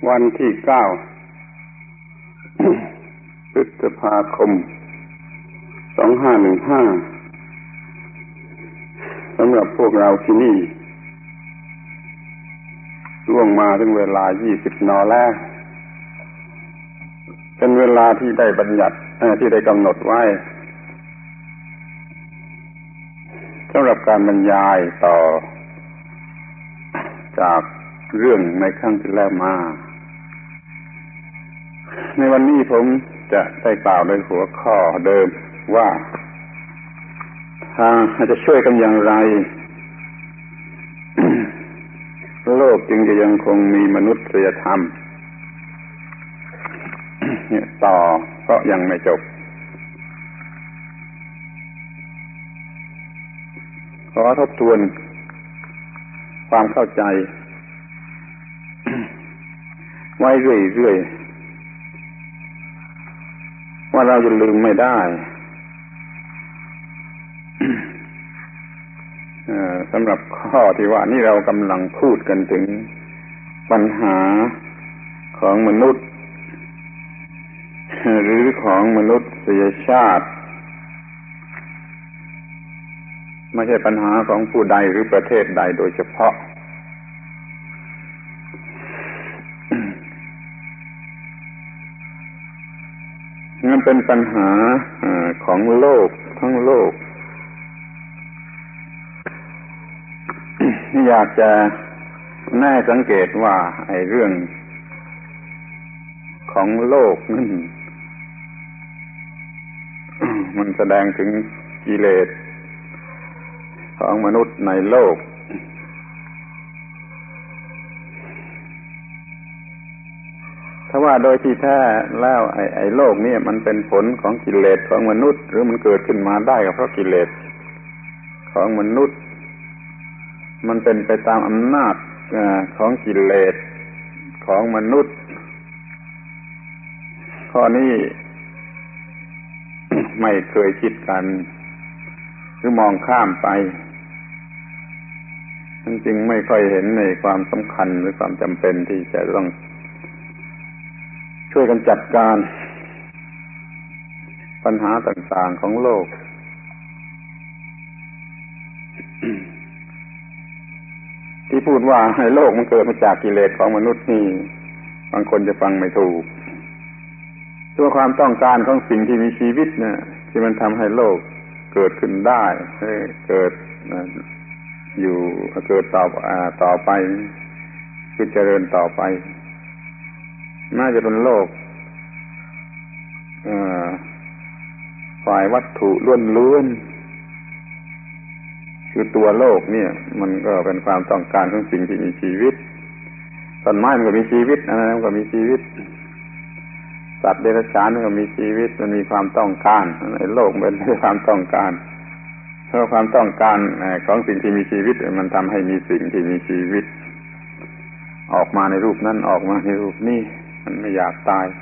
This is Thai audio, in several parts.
วันที่9 พฤษภาคม 2515 สำหรับพวกเราที่นี่ล่วงมาถึงเวลา 20 น.แล้วเป็นเวลาที่ได้บัญญัติที่ได้กำหนดไว้สำหรับการบรรยายต่อจากเรื่องในครั้งที่แล้วมาในวันนี้ผมจะได้กล่าวในหัวข้อเดิมว่าจะช่วยกันอย่างไร โลกจึงจะยังคงมีมนุษยธรรมต่อเพราะยังไม่จบขอทบทวนความเข้าใจไว้เรื่อยๆว่าเราจะลืมไม่ได้สำหรับข้อที่ว่านี่เรากำลังพูดกันถึงปัญหาของมนุษย์หรือของมนุษยชาติไม่ใช่ปัญหาของผู้ใดหรือประเทศใดโดยเฉพาะมันเป็นปัญหาของโลกทั้งโลกอยากจะแน่สังเกตว่าไอ้เรื่องของโลกนั่นมันแสดงถึงกิเลสของมนุษย์ในโลกถ้าว่าโดยที่แท้แล้วไอ้โลกนี่มันเป็นผลของกิเลสของมนุษย์หรือมันเกิดขึ้นมาได้ก็เพราะกิเลสของมนุษย์มันเป็นไปตามอำนาจของกิเลสของมนุษย์ข้อนี้ ไม่เคยคิดกันหรือมองข้ามไปมันจึงไม่ค่อยเห็นในความสำคัญหรือความจำเป็นที่จะต้องช่วยกันจัดการปัญหาต่างๆของโลก ที่พูดว่าให้โลกมันเกิดมาจากกิเลสของมนุษย์นี่บางคนจะฟังไม่ถูกตัวความต้องการของสิ่งที่มีชีวิตเนี่ยที่มันทำให้โลกเกิดขึ้นได้เกิดอยู่เกิดต่อไปคือเจริญต่อไปน่าจะเป็นโลกฝ่ายวัตถุล้วนๆคือตัวโลกเนี่ยมันก็เป็นความต้องการของสิ่งที่มีชีวิตต้นไม้มันก็มีชีวิตอะไรมันก็มีชีวิตสัตว์เดรัจฉานมันก็มีชีวิตมันมีความต้องการในโลกมันเป็นความต้องการเพราะความต้องการของสิ่งที่มีชีวิตมันทำให้มีสิ่งที่มีชีวิตออกมาในรูปนั้นออกมาในรูปนี้มันไม่อยากตาย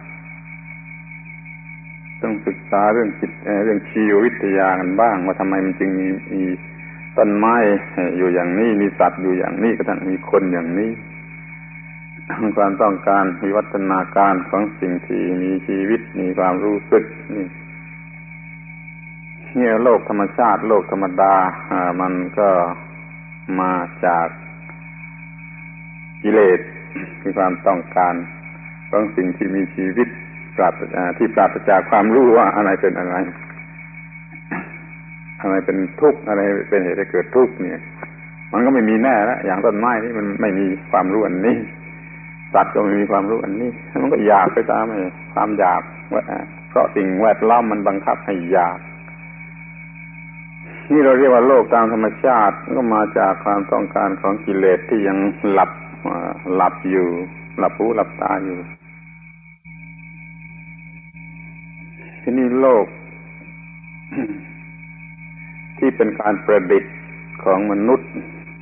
ต้องศึกษาเรื่องจิตเรื่องชีววิทยากันบ้างว่าทำไมมันจึงมีต้นไม้อยู่อย่างนี้มีสัตว์อยู่อย่างนี้กระทั่งมีคนอย่างนี้ความต้องการวิวัฒนาการของสิ่งที่มีชีวิตมีความรู้สึกนี่โลกธรรมชาติโลกธรรมดามันก็มาจากกิเลสคือความต้องการของสิ่งที่มีชีวิตที่ปราศจากความรู้ว่าอะไรเป็นอะไรอะไรเป็นทุกข์อะไรเป็นเหตุให้เกิดทุกข์เนี่ยมันก็ไม่มีแน่แล้วอย่างต้นไม้ที่มันไม่มีความรู้อันนี้สัตว์ก็ไม่มีความรู้อันนี้มันก็อยากไปตามความอยากเพราะสิ่งแวดล้อมมันบังคับให้อยากนี่เราเรียกว่าโลกตามธรรมชาติก็มาจากความต้องการของกิเลสที่ยังหลับอยู่หลับหูหลับตาอยู่ที่นี่โลก ที่เป็นการประดิษฐ์ของมนุษย์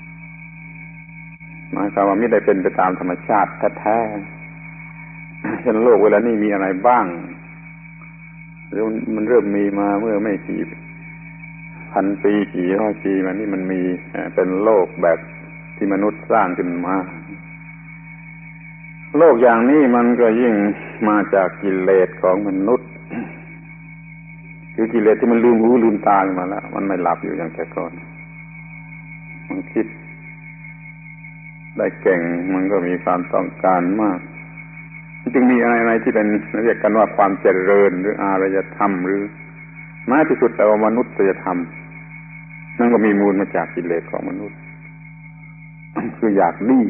หมายความว่าไม่ได้เป็นไปตามธรรมชาติแท้ๆเช่นโลกเวลานี้มีอะไรบ้างหรือมันเริ่มมีมาเมื่อไม่กี่พันปีกี่ร้อยปีมานี่มันมีเป็นโลกแบบที่มนุษย์สร้างขึ้นมาโลกอย่างนี้มันก็ยิ่งมาจากกิเลสของมนุษย์คือกิเลสที่มันลืมหูลืมตามาแล้วมันไม่หลับอยู่อย่างแต่ก่อนมันคิดได้เก่งมันก็มีความต้องการมากจึงมีอะไรที่เป็นเรียกกันว่าความเจริญหรืออารยธรรมหรือแม้ที่สุดแต่ว่ามนุษยธรรมนั่นก็มีมูลมาจากกิเลสของมนุษย์ คืออยากดี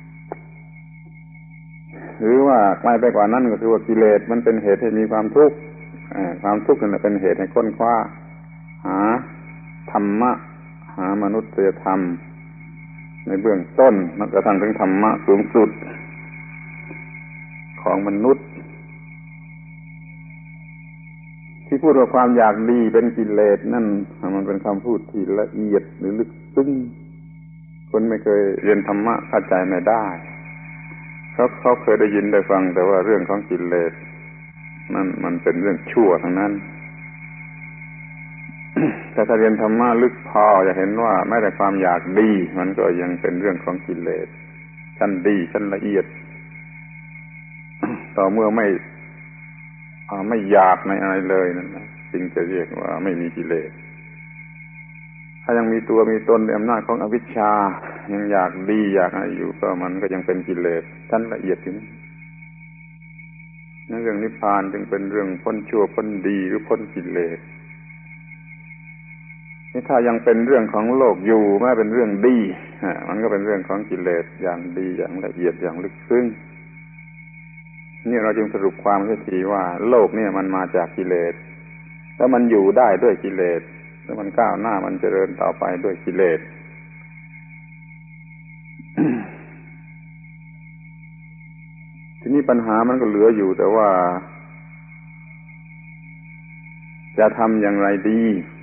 หรือว่าใกล้ไปกว่านั้นก็คือว่ากิเลสมันเป็นเหตุให้มีความทุกข์ความทุกข์นั่นเป็นเหตุให้ค้นคว้าหาธรรมะหามนุษยธรรมในเบื้องต้นนับกระทั่งถึงธรรมะสูงสุดของมนุษย์ที่พูดว่าความอยากดีเป็นกิเลสนั่นมันเป็นคำพูดที่ละเอียดหรือลึกซึ้งคนไม่เคยเรียนธรรมะเข้าใจไม่ได้เขาเคยได้ยินได้ฟังแต่ว่าเรื่องของกิเลสนั่นมันเป็นเรื่องชั่วทั้งนั้น แต่ถ้าเรียนธรรมะลึกพอจะเห็นว่าแม้แต่ความอยากดีมันก็ยังเป็นเรื่องของกิเลสชั้นดีชั้นละเอียด ต่อเมื่อไม่อยากในอะไรเลยนั่นนะจึงจะเรียกว่าไม่มีกิเลสถ้ายังมีตัวมีตนในอำนาจของอวิชชายังอยากดีอยากอะไรอยู่ก็มันก็ยังเป็นกิเลสชั้นละเอียดอยู่นั่นเรื่องนิพพานจึงเป็นเรื่องพ้นชั่วพ้นดีหรือพ้นกิเลสนี่ถ้ายังเป็นเรื่องของโลกอยู่แม้เป็นเรื่องดีมันก็เป็นเรื่องของกิเลสอย่างดีอย่างละเอียดอย่างลึกซึ้งนี่เราจึงสรุปความเสียทีว่าโลกเนี่ยมันมาจากกิเลสแล้วมันอยู่ได้ด้วยกิเลสแล้วมันก้าวหน้ามันเจริญต่อไปด้วยกิเลส ทีนี้ปัญหามันก็เหลืออยู่แต่ว่าจะทำอย่างไรดี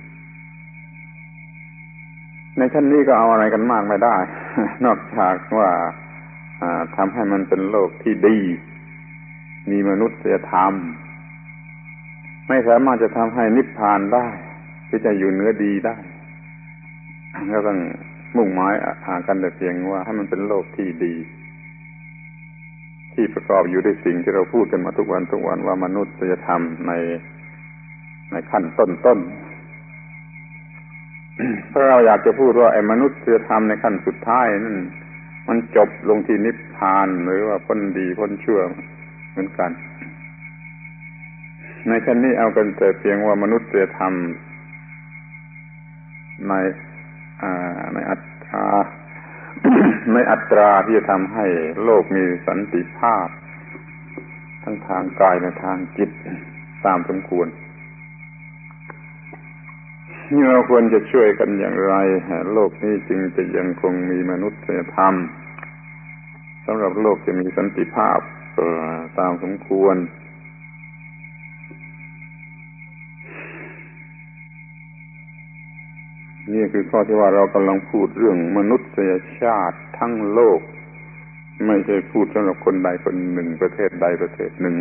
ในชั้นนี้ก็เอาอะไรกันมากไม่ได้ นอกจากว่าทำให้มันเป็นโลกที่ดีมีมนุษยธรรมไม่สามารถจะทำให้นิพพานได้ที่จะอยู่เหนือดีได้ก็ต้องมุ่งหมายกันแต่เพียงว่าให้มันเป็นโลกที่ดีที่ประกอบอยู่ด้วยสิ่งที่เราพูดกันมาทุกวันว่ามนุษยธรรมในขั้นต้นเพราะเราอยากจะพูดว่าไอ้มนุษยธรรมในขั้นสุดท้ายนั่นมันจบลงที่นิพพานหรือว่าพ้นดีพ้นชั่วเหมือนกันในชั้นนี้เอากันแต่เพียงว่ามนุษยธรรมในอัตรา ในอัตราที่จะทำให้โลกมีสันติภาพทั้งทางกายและทางจิตตามสมควรนี่เราควรจะช่วยกันอย่างไรโลกนี้จึงจะยังคงมีมนุษยธรรมสำหรับโลกจะมีสันติภาพตามสมควรนี่คือข้อที่ว่าเรากำลังพูดเรื่องมนุษยชาติทั้งโลกไม่ใช่พูดสำหรับคนใดคนหนึ่งประเทศใดประเทศหนึ่ง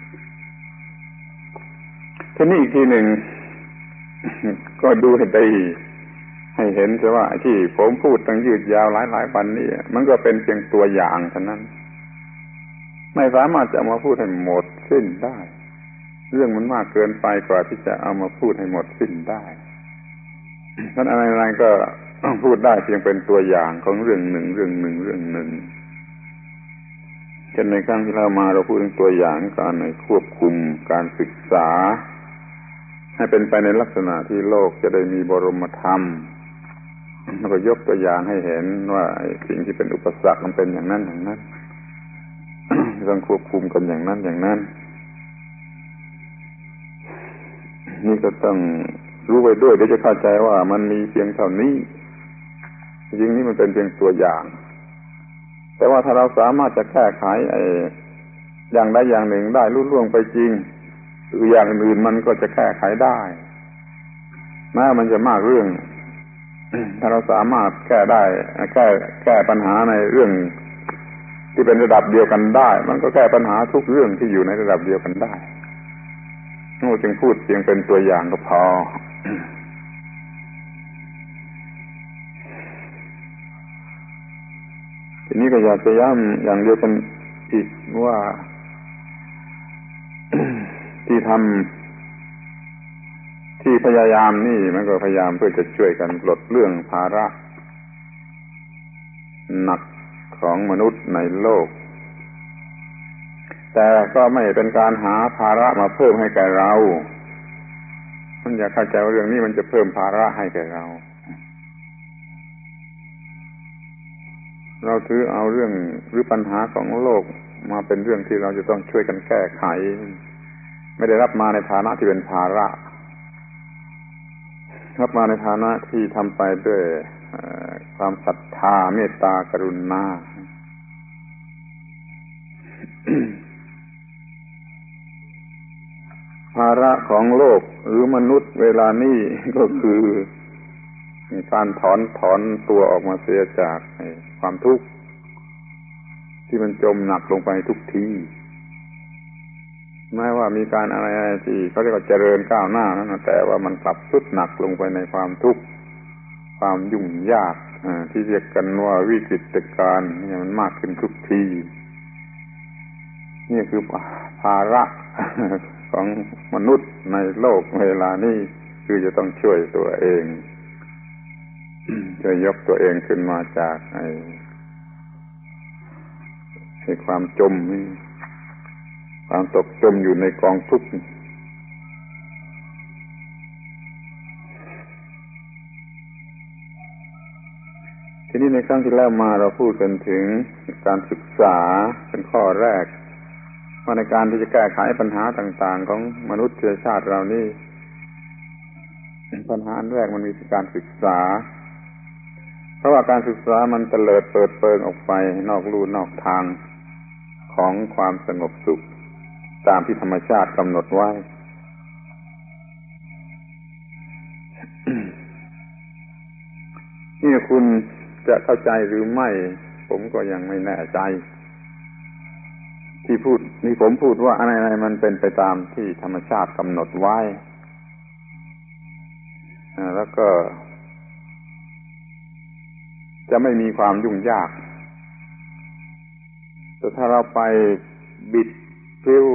ทีนี้อีกทีหนึ่ง ก็ดูให้ได้ให้เห็นแต่ว่าที่ผมพูดตั้งยืดยาวหลายวันนี้มันก็เป็นเพียงตัวอย่างเท่านั้นไม่สามารถจะเอามาพูดให้หมดสิ้นได้เรื่องมันมากเกินไปกว่าที่จะเอามาพูดให้หมดสิ้นได้ท่านอะไรๆก็พูดได้เพียงเป็นตัวอย่างของเรื่องหนึ่งเช่นในครั้งที่เรามาเราพูดถึงตัวอย่างการควบคุมการศึกษาให้เป็นไปในลักษณะที่โลกจะได้มีบรมธรรมแล้วก็ยกตัวอย่างให้เห็นว่าสิ่งที่เป็นอุปสรรคมันเป็นอย่างนั้นต้องควบคุมกันอย่างนั้นนี่ก็ต้องรู้ไว้ด้วยเดี๋ยวจะเข้าใจว่ามันมีเพียงเท่านี้จริงๆนี่มันเป็นเพียงตัวอย่างแต่ว่าถ้าเราสามารถจะแก้ไขอย่างใดอย่างหนึ่งได้ลุล่วงไปจริงหรืออย่างอื่นมันก็จะแก้ไขได้แม้มันจะมากเรื่อง ถ้าเราสามารถแก้ได้แก้ปัญหาในเรื่องที่เป็นระดับเดียวกันได้มันก็แก้ปัญหาทุกเรื่องที่อยู่ในระดับเดียวกันได้เราจึงพูดเพียงเป็นตัวอย่างก็พอ ทีนี้ก็อยากจะย้ำอย่างเดียวกันอีกว่า ที่ทำที่พยายามนี่มันก็พยายามเพื่อจะช่วยกันปลดเรื่องภาระหนักของมนุษย์ในโลกแต่ก็ไม่เป็นการหาภาระมาเพิ่มให้แก่เรามันอยากเข้าใจว่าเรื่องนี้มันจะเพิ่มภาระให้แก่เราเราถือเอาเรื่องหรือปัญหาของโลกมาเป็นเรื่องที่เราจะต้องช่วยกันแก้ไขไม่ได้รับมาในฐานะที่เป็นภาระรับมาในฐานะที่ทำไปด้วยความศรัทธาเมตตากรุณา ภาระของโลกหรือมนุษย์เวลานี้ก็คือการถอนตัวออกมาเสียจากความทุกข์ที่มันจมหนักลงไปทุกทีแม้ว่ามีการอะไรที่เขาเรียกว่าเจริญก้าวหน้านั่นแต่ว่ามันกลับทรุดหนักลงไปในความทุกข์ความยุ่งยากที่เรียกกันว่าวิกฤตการณ์นี่มันมากขึ้นทุกทีนี่คือภาระของมนุษย์ในโลกเวลานี้คือจะต้องช่วยตัวเองช่วยยกตัวเองขึ้นมาจากความจมความตกจมอยู่ในกองทุกข์ทีนี้ในครั้งที่แล้วมาเราพูดกันถึงการศึกษาเป็นข้อแรกว่าในการที่จะแก้ไขปัญหาต่างๆของมนุษยชาติเรานี่ปัญหาอันแรกมันมีการศึกษาเพราะว่าการศึกษามันเตลิดเปิดเปิงออกไปนอกลู่นอกทางของความสงบสุขตามที่ธรรมชาติกำหนดไว้ นี่คุณจะเข้าใจหรือไม่ผมก็ยังไม่แน่ใจที่ผมพูดว่าอะไรๆมันเป็นไปตามที่ธรรมชาติกำหนดไว้แล้วก็จะไม่มีความยุ่งยากแต่ถ้าเราไปบิดพลิ้ว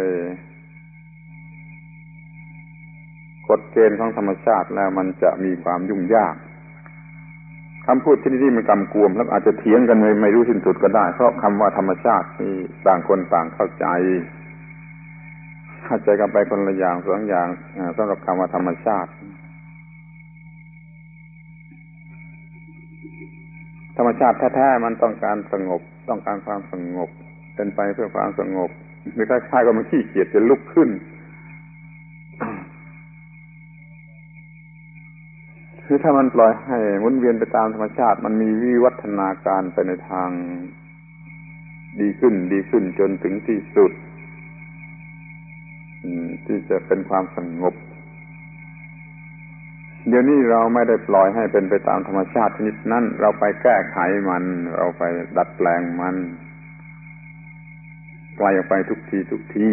กฎเกณฑ์ของธรรมชาติแล้วมันจะมีความยุ่งยากคำพูดที่นี่มันกำกวมแล้วอาจจะเถียงกันไม่รู้สิ้นสุดก็ได้เพราะคำว่าธรรมชาตินี่ต่างคนต่างเข้าใจกันไปคนละอย่างสองอย่างสำหรับคำว่าธรรมชาติธรรมชาติแท้ๆมันต้องการสงบต้องการความสงบเป็นไปเพื่อความสงบหรือคล้ายๆกับมันขี้เกียจจะลุกขึ้นคือถ้ามันปล่อยให้หมุนเวียนไปตามธรรมชาติมันมีวิวัฒนาการไปในทางดีขึ้นจนถึงที่สุดที่จะเป็นความสงบเดี๋ยวนี้เราไม่ได้ปล่อยให้เป็นไปตามธรรมชาติชนิดนั้นเราไปแก้ไขมันเราไปดัดแปลงมันไกลออกไปทุกที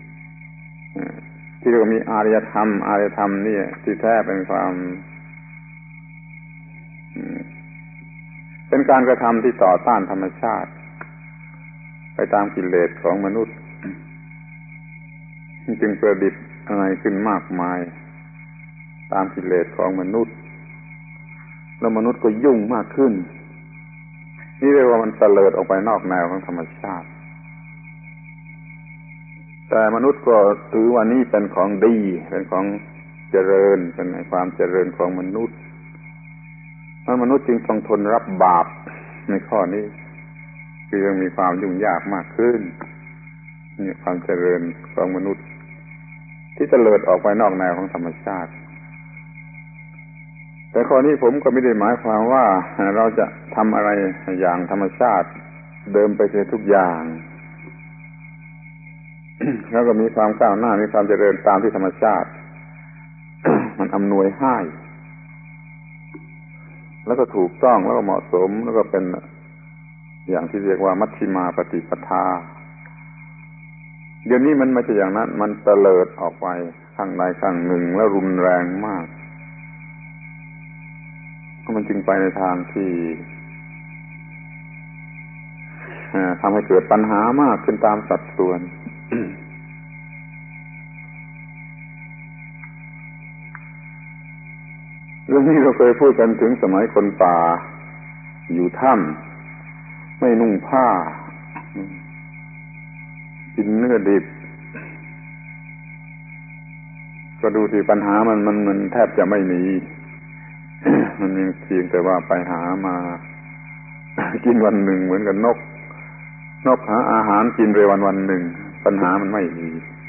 ที่เรียกว่ามีอารยธรรมนี่ที่แท้เป็นความเป็นการกระทำที่ต่อต้านธรรมชาติไปตามกิเลสของมนุษย์จึงประดิษฐ์อะไรขึ้นมากมายตามกิเลสของมนุษย์แล้วมนุษย์ก็ยุ่งมากขึ้นนี่เรียกว่ามันเตลิดออกไปนอกแนวของธรรมชาติแต่มนุษย์ก็ถือว่านี่เป็นของดีเป็นของเจริญเป็นความเจริญของมนุษย์เพราะมนุษย์จึงต้องทนรับบาปในข้อนี้คือยังมีความยุ่งยากมากขึ้นนี่ความเจริญของมนุษย์ที่เตลิดออกไปนอกแนวของธรรมชาติแต่ข้อนี้ผมก็ไม่ได้หมายความว่าเราจะทำอะไรอย่างธรรมชาติเดิมไปเสียทุกอย่างแล้วก็มีความก้าวหน้ามีความเจริญตามที่ธรรมชาติ มันอำนวยให้แล้วก็ถูกต้องแล้วก็เหมาะสมแล้วก็เป็นอย่างที่เรียกว่ามัชฌิมาปฏิปทาเดี๋ยวนี้มันไม่ใช่อย่างนั้นมันเตลิดออกไปข้างใดข้างหนึ่งแล้วรุนแรงมากมันจึงไปในทางที่ทำให้เกิดปัญหามากขึ้นตามสัดส่วน เรื่องนี้เราเคยพูดกันถึงสมัยคนป่าอยู่ถ้ำไม่นุ่งผ้ากินเนื้อดิบก็ดูที่ปัญหามันแทบจะไม่มี มันยังเพียงแต่ว่าไปหามากินวันหนึ่งเหมือนกับนกหาอาหารกินไปวันหนึ่งปัญหามันไม่มี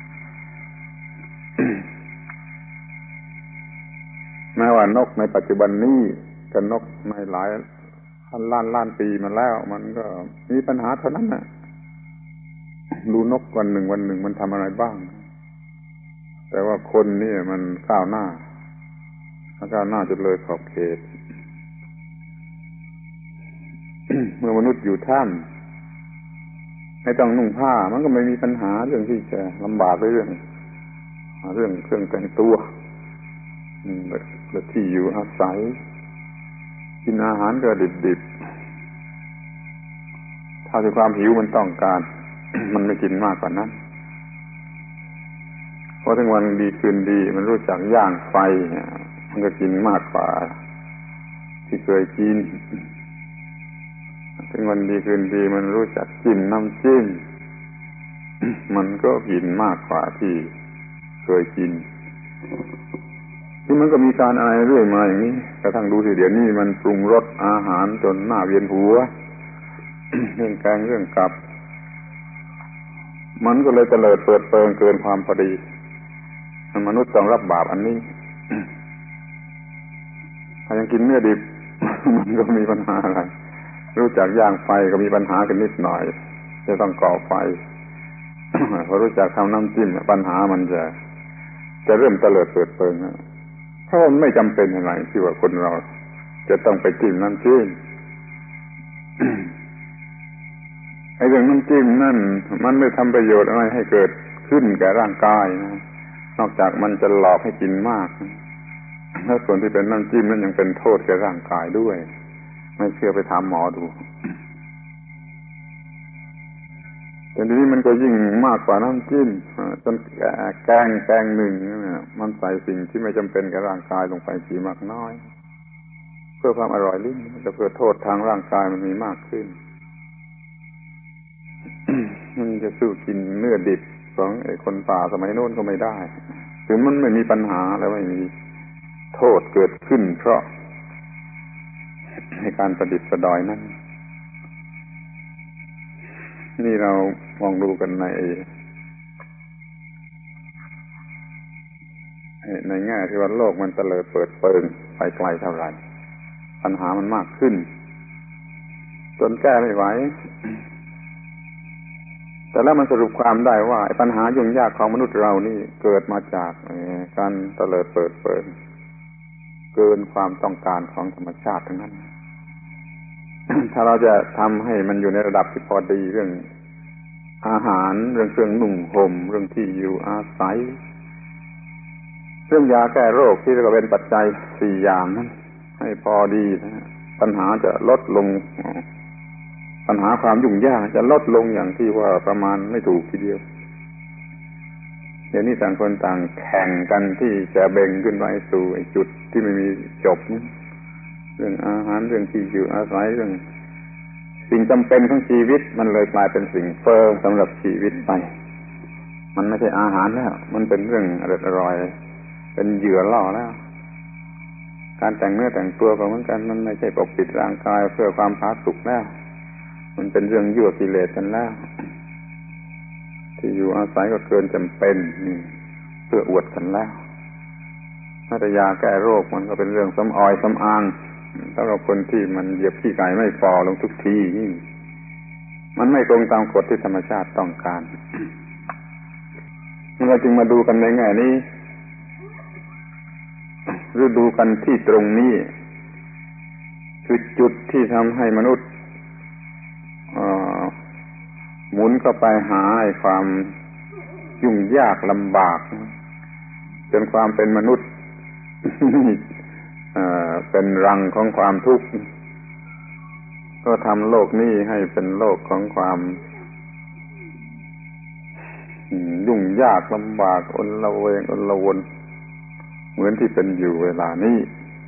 แม้ว่านกในปัจจุบันนี้กับนกในหลายล้านปีมาแล้วมันก็มีปัญหาเท่านั้นนะดูนกวันหนึ่งมันทำอะไรบ้างแต่ว่าคนนี่มันก้าวหน้าจนเลยขอบเขต เมื่อมนุษย์อยู่ถ้ำไม่ต้องนุ่งผ้ามันก็ไม่มีปัญหาเรื่องที่จะลำบากเรื่องเครื่องแต่งตัวและที่อยู่อาศัยกินอาหารก็ดิบๆถ้าที่ความหิวมันต้องการ มันไม่กินมากกว่านั้นเพราะถึงวันดีคืนดีมันรู้จักย่างไฟมันก็กินมากกว่าที่เคยกินถึงวันดีคืนดีมันรู้จักจิ้มน้ำจิ้ม มันก็กินมากกว่าที่เคยกินที่มันก็มีการอะไรเรื่อยมาอย่างนี้กระทั่งดูสิเดี๋ยวนี้มันปรุงรสอาหารจนหน้าเวียนหัว เรื่องแกงเรื่องกับมันก็เลยเตลิดเปิดเปิงเกินความพอดีมนุษย์ต้องรับบาปอันนี้ ถ้ายังกินเนื้อดิบ มันก็มีปัญหาอะไรรู้จักย่างไฟก็มีปัญหากันนิดหน่อยจะต้องก่อไฟ พอรู้จักทำน้ำจิ้มปัญหามันจะเริ่มเตลิดเปิดเปิงเพราะมันไม่จำเป็นอะไรที่ว่าคนเราจะต้องไปจิ้มน้ำจิ้ม ไอ้เรื่องน้ำจิ้มนั่นมันไม่ทำประโยชน์อะไรให้เกิดขึ้นแก่ร่างกายนะนอกจากมันจะหลอกให้กินมากแล้วส่วนที่เป็นน้ำจิ้มนั้นยังเป็นโทษแก่ร่างกายด้วยไม่เชื่อไปถามหมอดูแต่ทีนี้มันก็ยิ่งมากกว่าน้ำจิ้มจนแกงหนึ่งมันใส่สิ่งที่ไม่จำเป็นกับร่างกายลงไปกี่มากน้อยเพื่อความอร่อยลิ้นแต่เพื่อโทษทางร่างกายมันมีมากขึ้น มันจะสู้กินเนื้อดิบของไอ้คนป่าสมัยโน้นก็ไม่ได้ถึงมันไม่มีปัญหาแล้วไม่มีโทษเกิดขึ้นเพราะในการประดิษฐ์ประดอยนั้นนี่เรามองดูกันในแง่ที่ว่าโลกมันเตลิดเปิดเปิงไปไกลเท่าไหร่ปัญหามันมากขึ้นจนแก้ไม่ไหวแต่แล้วมันสรุปความได้ว่าปัญหายุ่งยากของมนุษย์เรานี่เกิดมาจากการเตลิดเปิดเปิงเกินความต้องการของธรรมชาติทั้งนั้น ถ้าเราจะทำให้มันอยู่ในระดับที่พอดีเรื่องอาหารเรื่องเครื่องนุ่งห่มเรื่องที่อยู่อาศัยเรื่องยาแก้โรคที่เรียกว่าเป็นปัจจัย4อย่างนั้นให้พอดีนะปัญหาจะลดลงปัญหาความยุ่งยากจะลดลงอย่างที่ว่าประมาณไม่ถูกทีเดียวเดี๋ยวนี้ต่างคนต่างแข่งกันที่จะเบ่งขึ้นไปสู่ไอ้จุดที่ไม่มีจบเรื่องอาหารเรื่องที่อยู่อาศัยเรื่องสิ่งจำเป็นของชีวิตมันเลยกลายเป็นสิ่งเฟ้อสำหรับชีวิตไปมันไม่ใช่อาหารแล้วมันเป็นเรื่องอร่อยเป็นเหยื่อล่อแล้วการแต่งเนื้อแต่งตัวก็เหมือนกันมันไม่ใช่ปกปิดร่างกายเพื่อความผาสุกแล้วมันเป็นเรื่องยั่วกิเลสกันแล้วที่อยู่อาศัยก็เกินจำเป็นเพื่ออวดกันแล้วมาตรยาแก้โรคมันก็เป็นเรื่องสำออยสำอางสำหรับคนที่มันเหยียบขี้ไก่ไม่ฟอลงทุกทีนี่มันไม่ตรงตามกฎที่ธรรมชาติต้องการเราจึงมาดูกันในแง่นี้หรือดูกันที่ตรงนี้คือจุดที่ทำให้มนุษย์หมุนเข้าไปหาความยุ่งยากลำบากจนความเป็นมนุษย์ เป็นรังของความทุกข์ก็ทำโลกนี้ให้เป็นโลกของความยุ่งยากลำบากอลละเวงอลวนเหมือนที่เป็นอยู่เวลานี้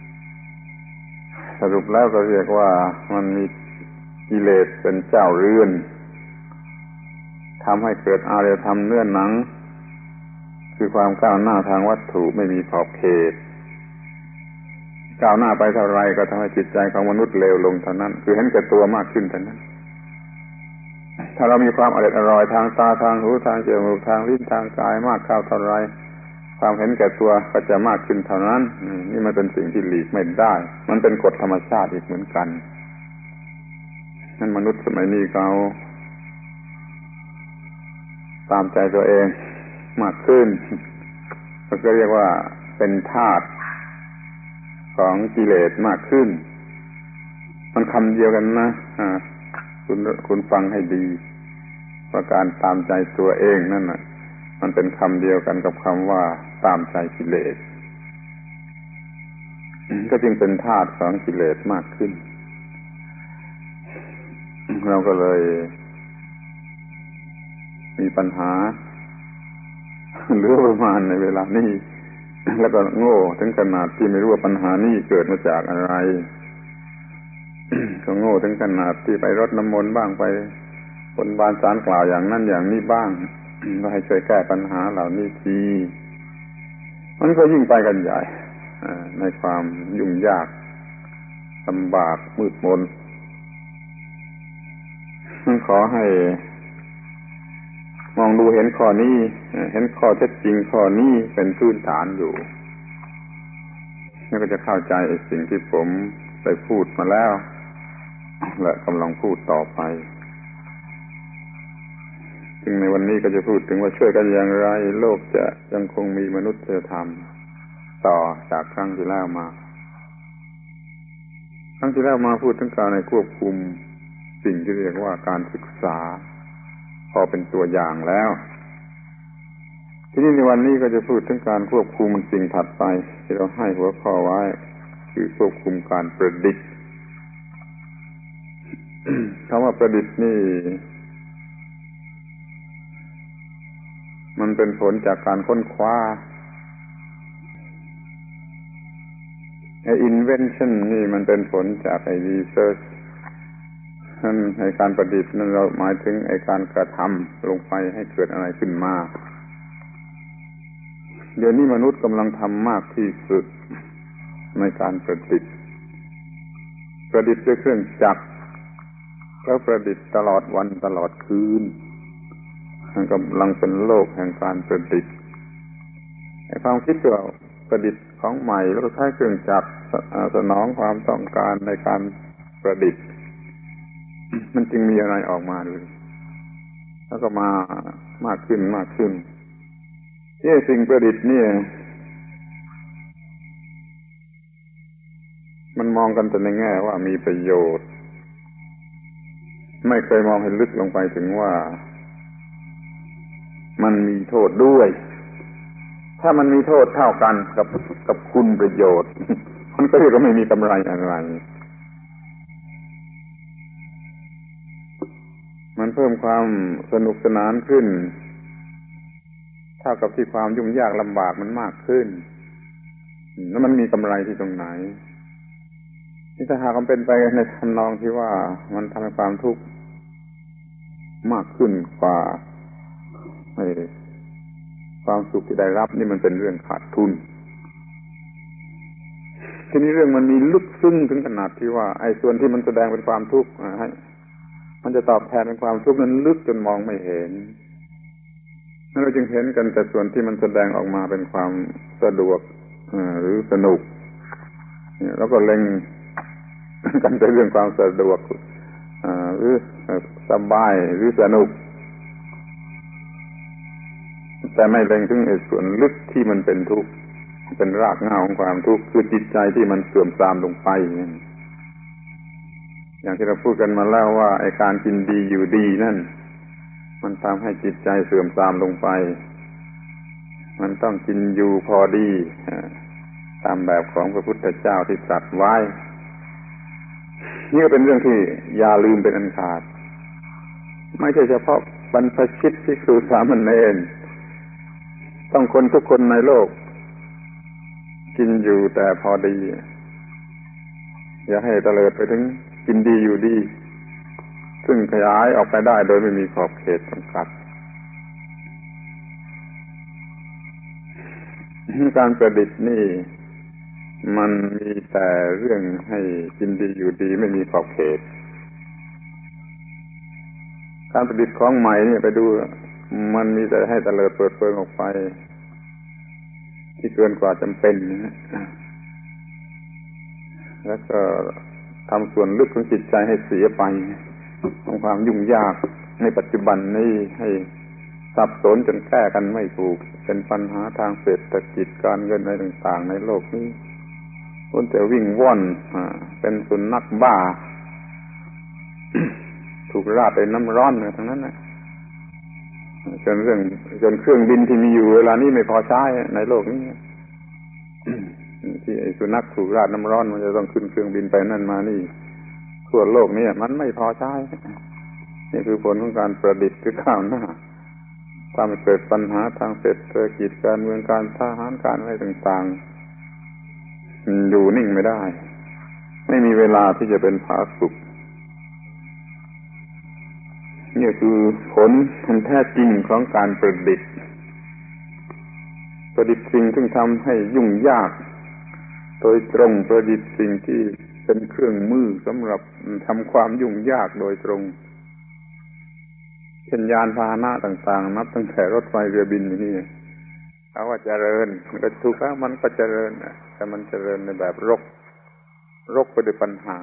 สรุปแล้วก็เรียกว่ามันมีกิเลสเป็นเจ้าเรือนทำให้เกิดอารยธรรมเนื้อหนังคือความก้าวหน้าทางวัตถุไม่มีขอบเขตก้าวหน้าไปเท่าไรก็ทำให้จิตใจของมนุษย์เลวลงเท่านั้นคือเห็นแก่ตัวมากขึ้นเท่านั้นถ้าเรามีความอร่อยทางตาทางหูทางจมูกทางลิ้นทางกายมากเข้าเท่าไรความเห็นแก่ตัวก็จะมากขึ้นเท่านั้นนี่มันเป็นสิ่งที่หลีกไม่ได้มันเป็นกฎธรรมชาติอีกเหมือนกันนั่นมนุษย์สมัยนี้เขาตามใจตัวเองมากขึ้นก็เรียกว่าเป็นทาสของกิเลสมากขึ้นมันคำเดียวกันนะคุณฟังให้ดีว่าการตามใจตัวเองนั่นน่ะมันเป็นคำเดียวกันกับคำว่าตามใจกิเลสก็จึงเป็นทาสของกิเลสมากขึ้นเราก็เลยมีปัญหาเหลือประมาณในเวลานี้แล้วก็โง่ถึงขนาดที่ไม่รู้ว่าปัญหานี้เกิดมาจากอะไรก็โง่ถึงขนาดที่ไปรดน้ำมนต์บ้างไปบนบานศาลกล่าวอย่างนั้นอย่างนี้บ้างก็ให้ช่วยแก้ปัญหาเหล่านี้ทีมันก็ยิ่งไปกันใหญ่ในความยุ่งยากลำบากมืดมนขอให้มองดูเห็นข้อนี้เห็นข้อเท็จจริงข้อนี้เป็นพื้นฐานอยู่นี่ก็จะเข้าใจสิ่งที่ผมได้พูดมาแล้วและกำลังพูดต่อไปซึ่งในวันนี้ก็จะพูดถึงว่าช่วยกันอย่างไรโลกจะยังคงมีมนุษยธรรมต่อจากครั้งที่แล้วมาครั้งที่แล้วมาพูดถึงการในควบคุมสิ่งที่เรียกว่าการศึกษาพอเป็นตัวอย่างแล้วทีนี้ในวันนี้ก็จะพูดถึงการควบคุมสิ่งถัดไปที่เราให้หัวข้อไว้คือควบคุมการประดิษฐ์ คำว่าประดิษฐ์นี่มันเป็นผลจากการค้นคว้าinvention นี่มันเป็นผลจากresearch นั่นในการประดิษฐ์นั้นเราหมายถึงการกระทำลงไปให้เกิดอะไรขึ้นมาเดี๋ยวนี้มนุษย์กำลังทำมากที่สุดในการประดิษฐ์ด้วยเครื่องจักรแล้วประดิษฐ์ตลอดวันตลอดคืนมันกำลังเป็นโลกแห่งการประดิษฐ์ความคิดว่าประดิษฐ์ของใหม่แล้วก็ใช้เครื่องจักรสนองความต้องการในการประดิษฐ์มันจึงมีอะไรออกมาด้วยแล้วก็มามากขึ้นสิ่งประดิษฐ์นี่มันมองกันแต่ในแง่ว่ามีประโยชน์ไม่เคยมองให้ลึกลงไปถึงว่ามันมีโทษด้วยถ้ามันมีโทษเท่ากันกับคุณประโยชน์มันก็เรียกว่าไม่มีกำไรอะไรมันเพิ่มความสนุกสนานขึ้นเท่ากับที่ความยุ่งยากลำบากมันมากขึ้นแล้วมันมีกำไรที่ตรงไหนนี่ถ้าหากมันเป็นไปในทำนองที่ว่ามันทำให้ความทุกข์มากขึ้นกว่าความสุขที่ได้รับนี่มันเป็นเรื่องขาดทุนทีนี้เรื่องมันมีลึกซึ้งถึงขนาดที่ว่าไอ้ส่วนที่มันแสดงเป็นความทุกข์ให้มันจะตอบแทนเป็นความทุกข์นั้นลึกจนมองไม่เห็นนั่นเราจึงเห็นกันแต่ส่วนที่มันแสดงออกมาเป็นความสะดวกหรือสนุกแล้วก็เล็งกันแต่เรื่องความสะดวกหรือสบายหรือสนุกแต่ไม่เล็งถึงไอ้ส่วนลึกที่มันเป็นทุกข์เป็นรากเหง้าของความทุกข์คือจิตใจที่มันเสื่อมทรามลงไปอย่างที่เราพูดกันมาแล้วว่าไอ้การกินดีอยู่ดีนั่นมันทำให้จิตใจเสื่อมทรามลงไปมันต้องกินอยู่พอดีตามแบบของพระพุทธเจ้าที่ตรัสไว้นี่ก็เป็นเรื่องที่อย่าลืมเป็นอันขาดไม่ใช่เฉพาะบรรพชิตภิกษุสามเณรต้องคนทุกคนในโลกกินอยู่แต่พอดีอย่าให้เตลิดไปถึงกินดีอยู่ดีซึ่งขยายออกไปได้โดยไม่มีขอบเขตจำกัดการประดิษฐ์นี่มันมีแต่เรื่องให้กินดีอยู่ดีไม่มีขอบเขตการประดิษฐ์ของใหม่นี่ไปดูมันมีแต่ให้เตลิดเปิดเผยออกไปที่เกินกว่าจำเป็นแล้วก็ทำส่วนลึกของจิตใจให้เสียไปของความยุ่งยากในปัจจุบันนี้ให้สับสนจนแก้กันไม่ถูกเป็นปัญหาทางเศรษฐกิจการเงินอะไรต่างๆในโลกนี้คนแต่วิ่งว่อนเป็นสุนัขบ้า ถูกราดด้วยน้ำร้อนทั้งนั้นนะจนเครื่องบินที่มีอยู่เวลานี้ไม่พอใช้ในโลกนี้ ที่ไอ้สุนัขถูกราดน้ำร้อนมันจะต้องขึ้นเครื่องบินไปนั่นมานี่ทั่วโลกนี้มันไม่พอใช้นี่คือผลของการประดิษฐ์คือข้าวหน้าทำให้เกิดปัญหาทางเศรษฐกิจการเมืองการทหารการอะไรต่างๆอยู่นิ่งไม่ได้ไม่มีเวลาที่จะเป็นผาสุกนี่คือผลอันแท้จริงของการประดิษฐ์สิ่งที่ทำให้ยุ่งยากโดยตรงประดิษฐ์สิ่งที่เป็นเครื่องมือสำหรับทำความยุ่งยากโดยตรงเช่นยานพาหนะต่างๆนับตั้งแต่รถไฟเรือบินอย่างนี้เขาว่าเจริญมันก็ถูกแล้วมันก็เจริญแต่มันเจริญในแบบรกไปด้วยปัญหา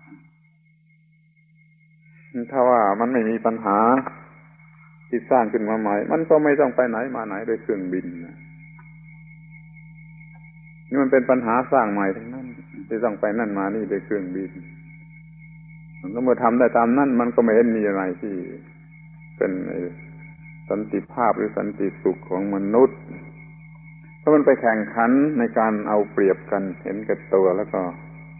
ถ้าว่ามันไม่มีปัญหาที่สร้างขึ้นมาใหม่มันก็ไม่ต้องไปไหนมาไหนด้วยเครื่องบินนี่มันเป็นปัญหาสร้างใหม่ทั้งนั้นที่ต้องไปนั่นมานี่ด้วยเครื่องบินแล้วเมื่อทำได้ตามนั้นมันก็ไม่เห็นมีอะไรที่เป็นสันติภาพหรือสันติสุขของมนุษย์เพราะมันไปแข่งขันในการเอาเปรียบกันเห็นแก่ตัวแล้วก็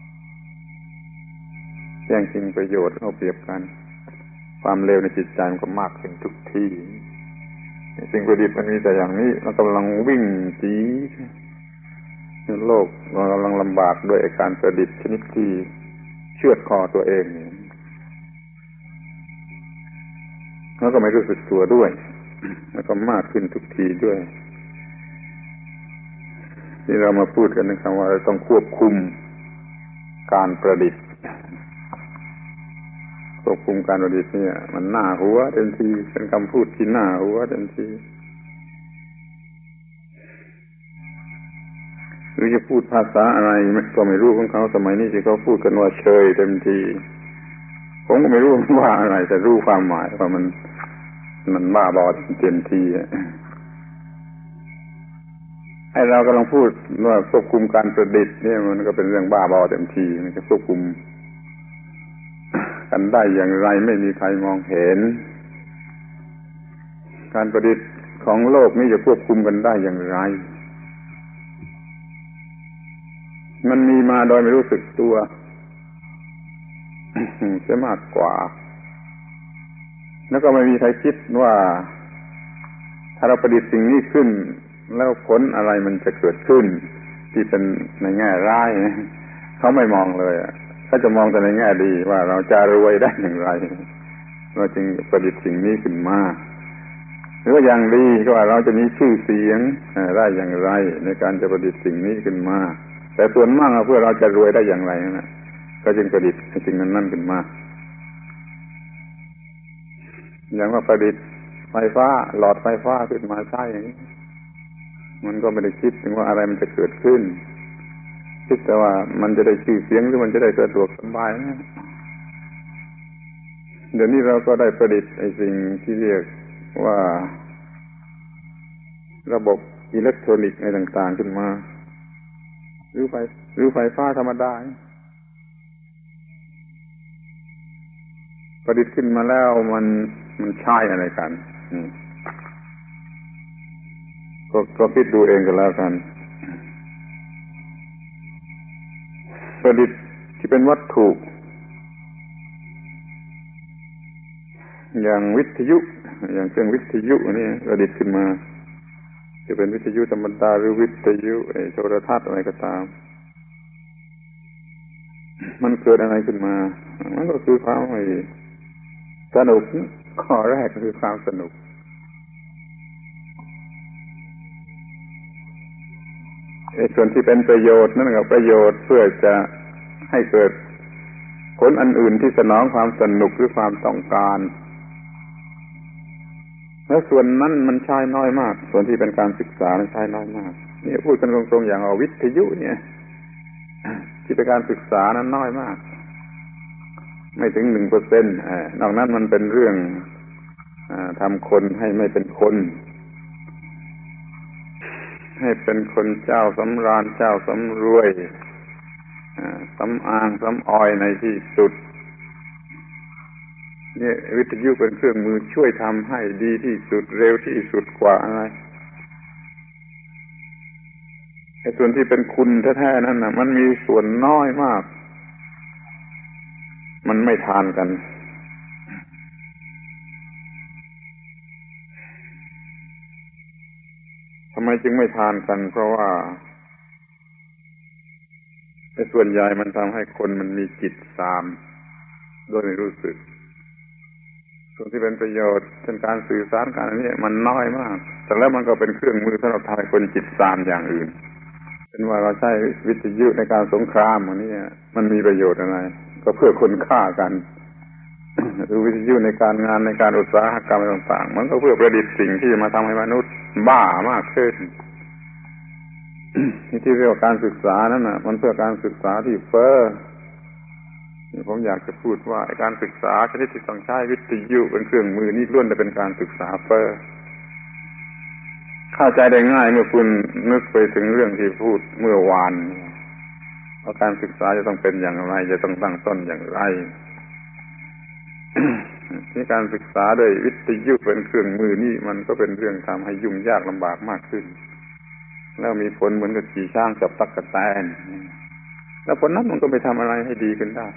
แย่งชิงประโยชน์เอาเปรียบกันความเลวในจิตใจมันก็มากขึ้นทุกทีสิ่งประดิษฐ์มันมีแต่อย่างนี้มันกำลังวิ่งจีโลกเรากำลังลำบากด้วยการประดิษฐ์ชนิดที่เชือดคอตัวเองแล้วก็ไม่รู้สึกตัวด้วยแล้วก็มากขึ้นทุกทีด้วยที่เรามาพูดกันนะครับว่าเราต้องควบคุมการประดิษฐ์ควบคุมการประดิษฐ์เนี่ยมันน่าหัวเต็มทีเป็นคำพูดที่น่าหัวเต็มทีหรือจะพูดภาษาอะไรก็ไม่รู้ของเขาสมัยนี้ที่เขาพูดกันว่าเชยเต็มทีผมก็ไม่รู้ว่าอะไรแต่รู้ความหมายว่ามันบ้าบอเต็มทีไอ้เรากำลังพูดว่าควบคุมการประดิษฐ์เนี่ยมันก็เป็นเรื่องบ้าบอเต็มทีมันจะควบคุมกันได้อย่างไรไม่มีใครมองเห็นการประดิษฐ์ของโลกนี้จะควบคุมกันได้อย่างไรมันมีมาโดยไม่รู้สึกตัวเสียมากกว่าแล้วก็ไม่มีใครคิดว่าถ้าเราประดิษฐ์สิ่งนี้ขึ้นแล้วผลอะไรมันจะเกิดขึ้นที่เป็นในแง่ร้ายเขาไม่มองเลยเขาจะมองแต่ในแง่ดีว่าเราจะรวยได้อย่างไรเราจึงประดิษฐ์สิ่งนี้ขึ้นมาหรือว่าอย่างดีก็ว่าเราจะมีชื่อเสียงได้อย่างไรในการจะประดิษฐ์สิ่งนี้ขึ้นมาแต่ส่วนมากเพื่อเราจะรวยได้อย่างไรนะก็จึงประดิษฐ์สิ่งนั้นขึ้นมาอย่างว่าประดิษฐ์ไฟฟ้าหลอดไฟฟ้าขึ้นมาใช้อย่างนี้มันก็ไม่ได้คิดถึงว่าอะไรมันจะเกิดขึ้นคิดแต่ว่ามันจะได้ชื่อเสียงหรือมันจะได้สะดวกสบายนะเดี๋ยวนี้เราก็ได้ประดิษฐ์ไอ้สิ่งที่เรียกว่าระบบอิเล็กทรอนิกส์อะไรต่างๆขึ้นมาหรือไฟฟ้าธรรมดาประดิษฐ์ขึ้นมาแล้วมันใช้อะไรกันก็คิดดูเองกันแล้วกันประดิษฐ์ที่เป็นวัตถุอย่างวิทยุอย่างเครื่องวิทยุนี่ประดิษฐ์ขึ้นมาจะเป็นวิทยุธรรมดาหรือวิทยุโทรทัศน์อะไรก็ตามมันเกิดอะไรขึ้นมามันก็คือความสนุกข้อแรกก็คือความสนุกส่วนที่เป็นประโยชน์นั่นก็ประโยชน์เพื่อจะให้เกิดผลอันอื่นที่สนองความสนุกหรือความต้องการแล้วส่วนนั้นมันใช้น้อยมากส่วนที่เป็นการศึกษาใช้น้อยมากนี่พูดกันตรงๆอย่างเอาวิทยุเนี่ยที่เป็นการศึกษานั้นน้อยมากไม่ถึง 1% นอกนั้นมันเป็นเรื่องทำคนให้ไม่เป็นคนให้เป็นคนเจ้าสำราญเจ้าสำรวยสำอางสำออยในที่สุดนี่วิทยุเป็นเครื่องมือช่วยทำให้ดีที่สุดเร็วที่สุดกว่าอะไรไอ้ส่วนที่เป็นคุณแท้ๆนั่นน่ะมันมีส่วนน้อยมากมันไม่ทานกันทำไมจึงไม่ทานกันเพราะว่าไอ้ส่วนใหญ่มันทำให้คนมันมีจิตซามโดยไม่รู้สึกส่วนที่เป็นประโยชน์เช่นการสื่อสารการนี้มันน้อยมากแต่แล้วมันก็เป็นเครื่องมือสำหรับทำให้คนจิตซามอย่างอื่นเป็นว่าเราใช้วิทยุในการสงครามอันนี้มันมีประโยชน์อะไรก็เพื่อคนฆ่ากันหรือวิทยุในการงานในการอุตสาหกรรมต่างๆมันก็เพื่อประดิษฐ์สิ่งที่จะมาทำให้มนุษย์บ้ามากขึ้นที่เรียกว่าการศึกษานั่นน่ะมันเพื่อการศึกษาที่เฟ้อผมอยากจะพูดว่าการศึกษาชนิดที่ต้องใช้วิทยุเป็นเครื่องมือนี่ล้วนแต่เป็นการศึกษาเฟ้อเข้าใจได้ง่ายเมื่อคุณนึกไปถึงเรื่องที่พูดเมื่อวานว่าการศึกษาจะต้องเป็นอย่างไรจะต้องตั้งต้นอย่างไรที่การศึกษาโดยวิทยุเป็นเครื่องมือนี่มันก็เป็นเรื่องทำให้ยุ่งยากลำบากมากขึ้นแล้วมีผลเหมือนกับขี่ช้างจับตั๊กแตนแล้วผลนั้นมันก็ไม่ทำอะไรให้ดีขึ้นได้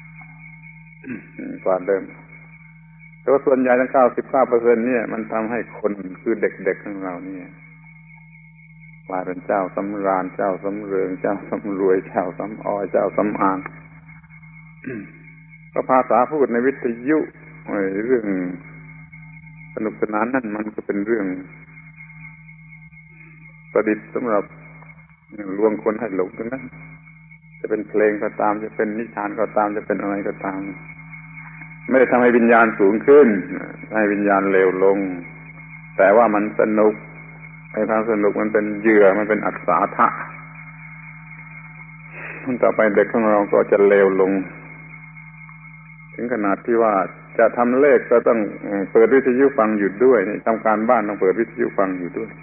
กว่าเดิมแต่ว่าส่วนใหญ่ทั้ง 99% เนี่ยมันทำให้คนคือเด็กๆของเราเนี่ยกลายเป็นเจ้าสำราญเจ้าสำเริงเจ้าสำรวยเจ้าสำออยเจ้าสำอางก็ภาษาพูดในวิทยุเรื่องสนุกสนานนั่นมันก็เป็นเรื่องประดิษฐ์สำหรับลวงคนให้หลงกันนั้นจะเป็นเพลงก็ตามจะเป็นนิทานก็ตามจะเป็นอะไรก็ตามไม่ได้ทำให้วิญญาณสูงขึ้นให้วิญญาณเลวลงแต่ว่ามันสนุกไอ้ความสนุกมันเป็นเหยื่อมันเป็นอัศทะต่อไปเด็กของเราก็จะเลวลงถึงขนาดที่ว่าจะทำเลขก็ต้องเปิดวิทยุฟังอยู่ด้วยทำการบ้านต้องเปิดวิทยุฟังอยู่ด้วย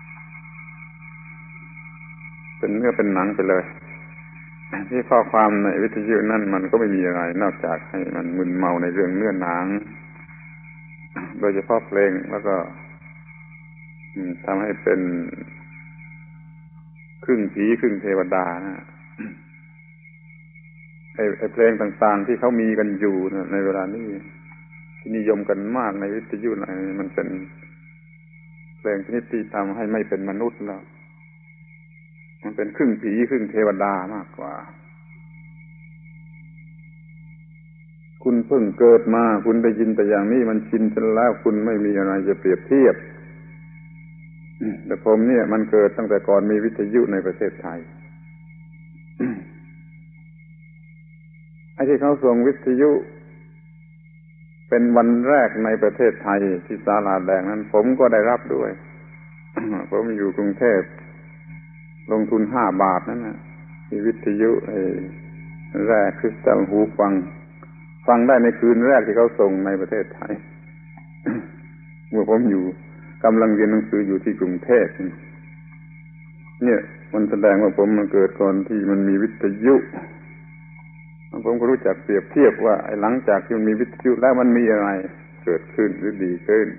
เป็นเนื้อเป็นหนังไปเลยที่ข้อความในวิทยุนั่นมันก็ไม่มีอะไรนอกจากให้มันมึนเมาในเรื่องเนื้อหนังโดยเฉพาะเพลงแล้วก็ทำให้เป็นครึ่งผีครึ่งเทวดานะไอ้เพลงต่างๆที่เขามีกันอยู่นะในเวลานี้ที่นิยมกันมากในวิทยุอะไรมันเป็นเพลงชนิดที่ทำให้ไม่เป็นมนุษย์แล้วมันเป็นครึ่งผีครึ่งเทวดามากกว่าคุณเพิ่งเกิดมาคุณได้ยินแต่อย่างนี้มันชินจนแล้วคุณไม่มีอะไรจะเปรียบเทียบแต่ผมเนี่ยมันเกิดตั้งแต่ก่อนมีวิทยุในประเทศไทยไอ้ที่เขาส่งวิทยุเป็นวันแรกในประเทศไทยที่ศาลาแดงนั้นผมก็ได้รับด้วย ผมอยู่กรุงเทพลงทุน5 บาทนั่นนะมีวิทยุแรกคริสตัลหูฟังได้ในคืนแรกที่เขาส่งในประเทศไทย เมื่อผมอยู่กำลังเรียนหนังสืออยู่ที่กรุงเทพเนี่ยมันแสดงว่าผมมันเกิดก่อนที่มันมีวิทยุผมก็รู้จักเปรียบเทียบว่าไอ้หลังจากที่มันมีวิทยุแล้วมันมีอะไรเกิดขึ้นหรือดีขึ้น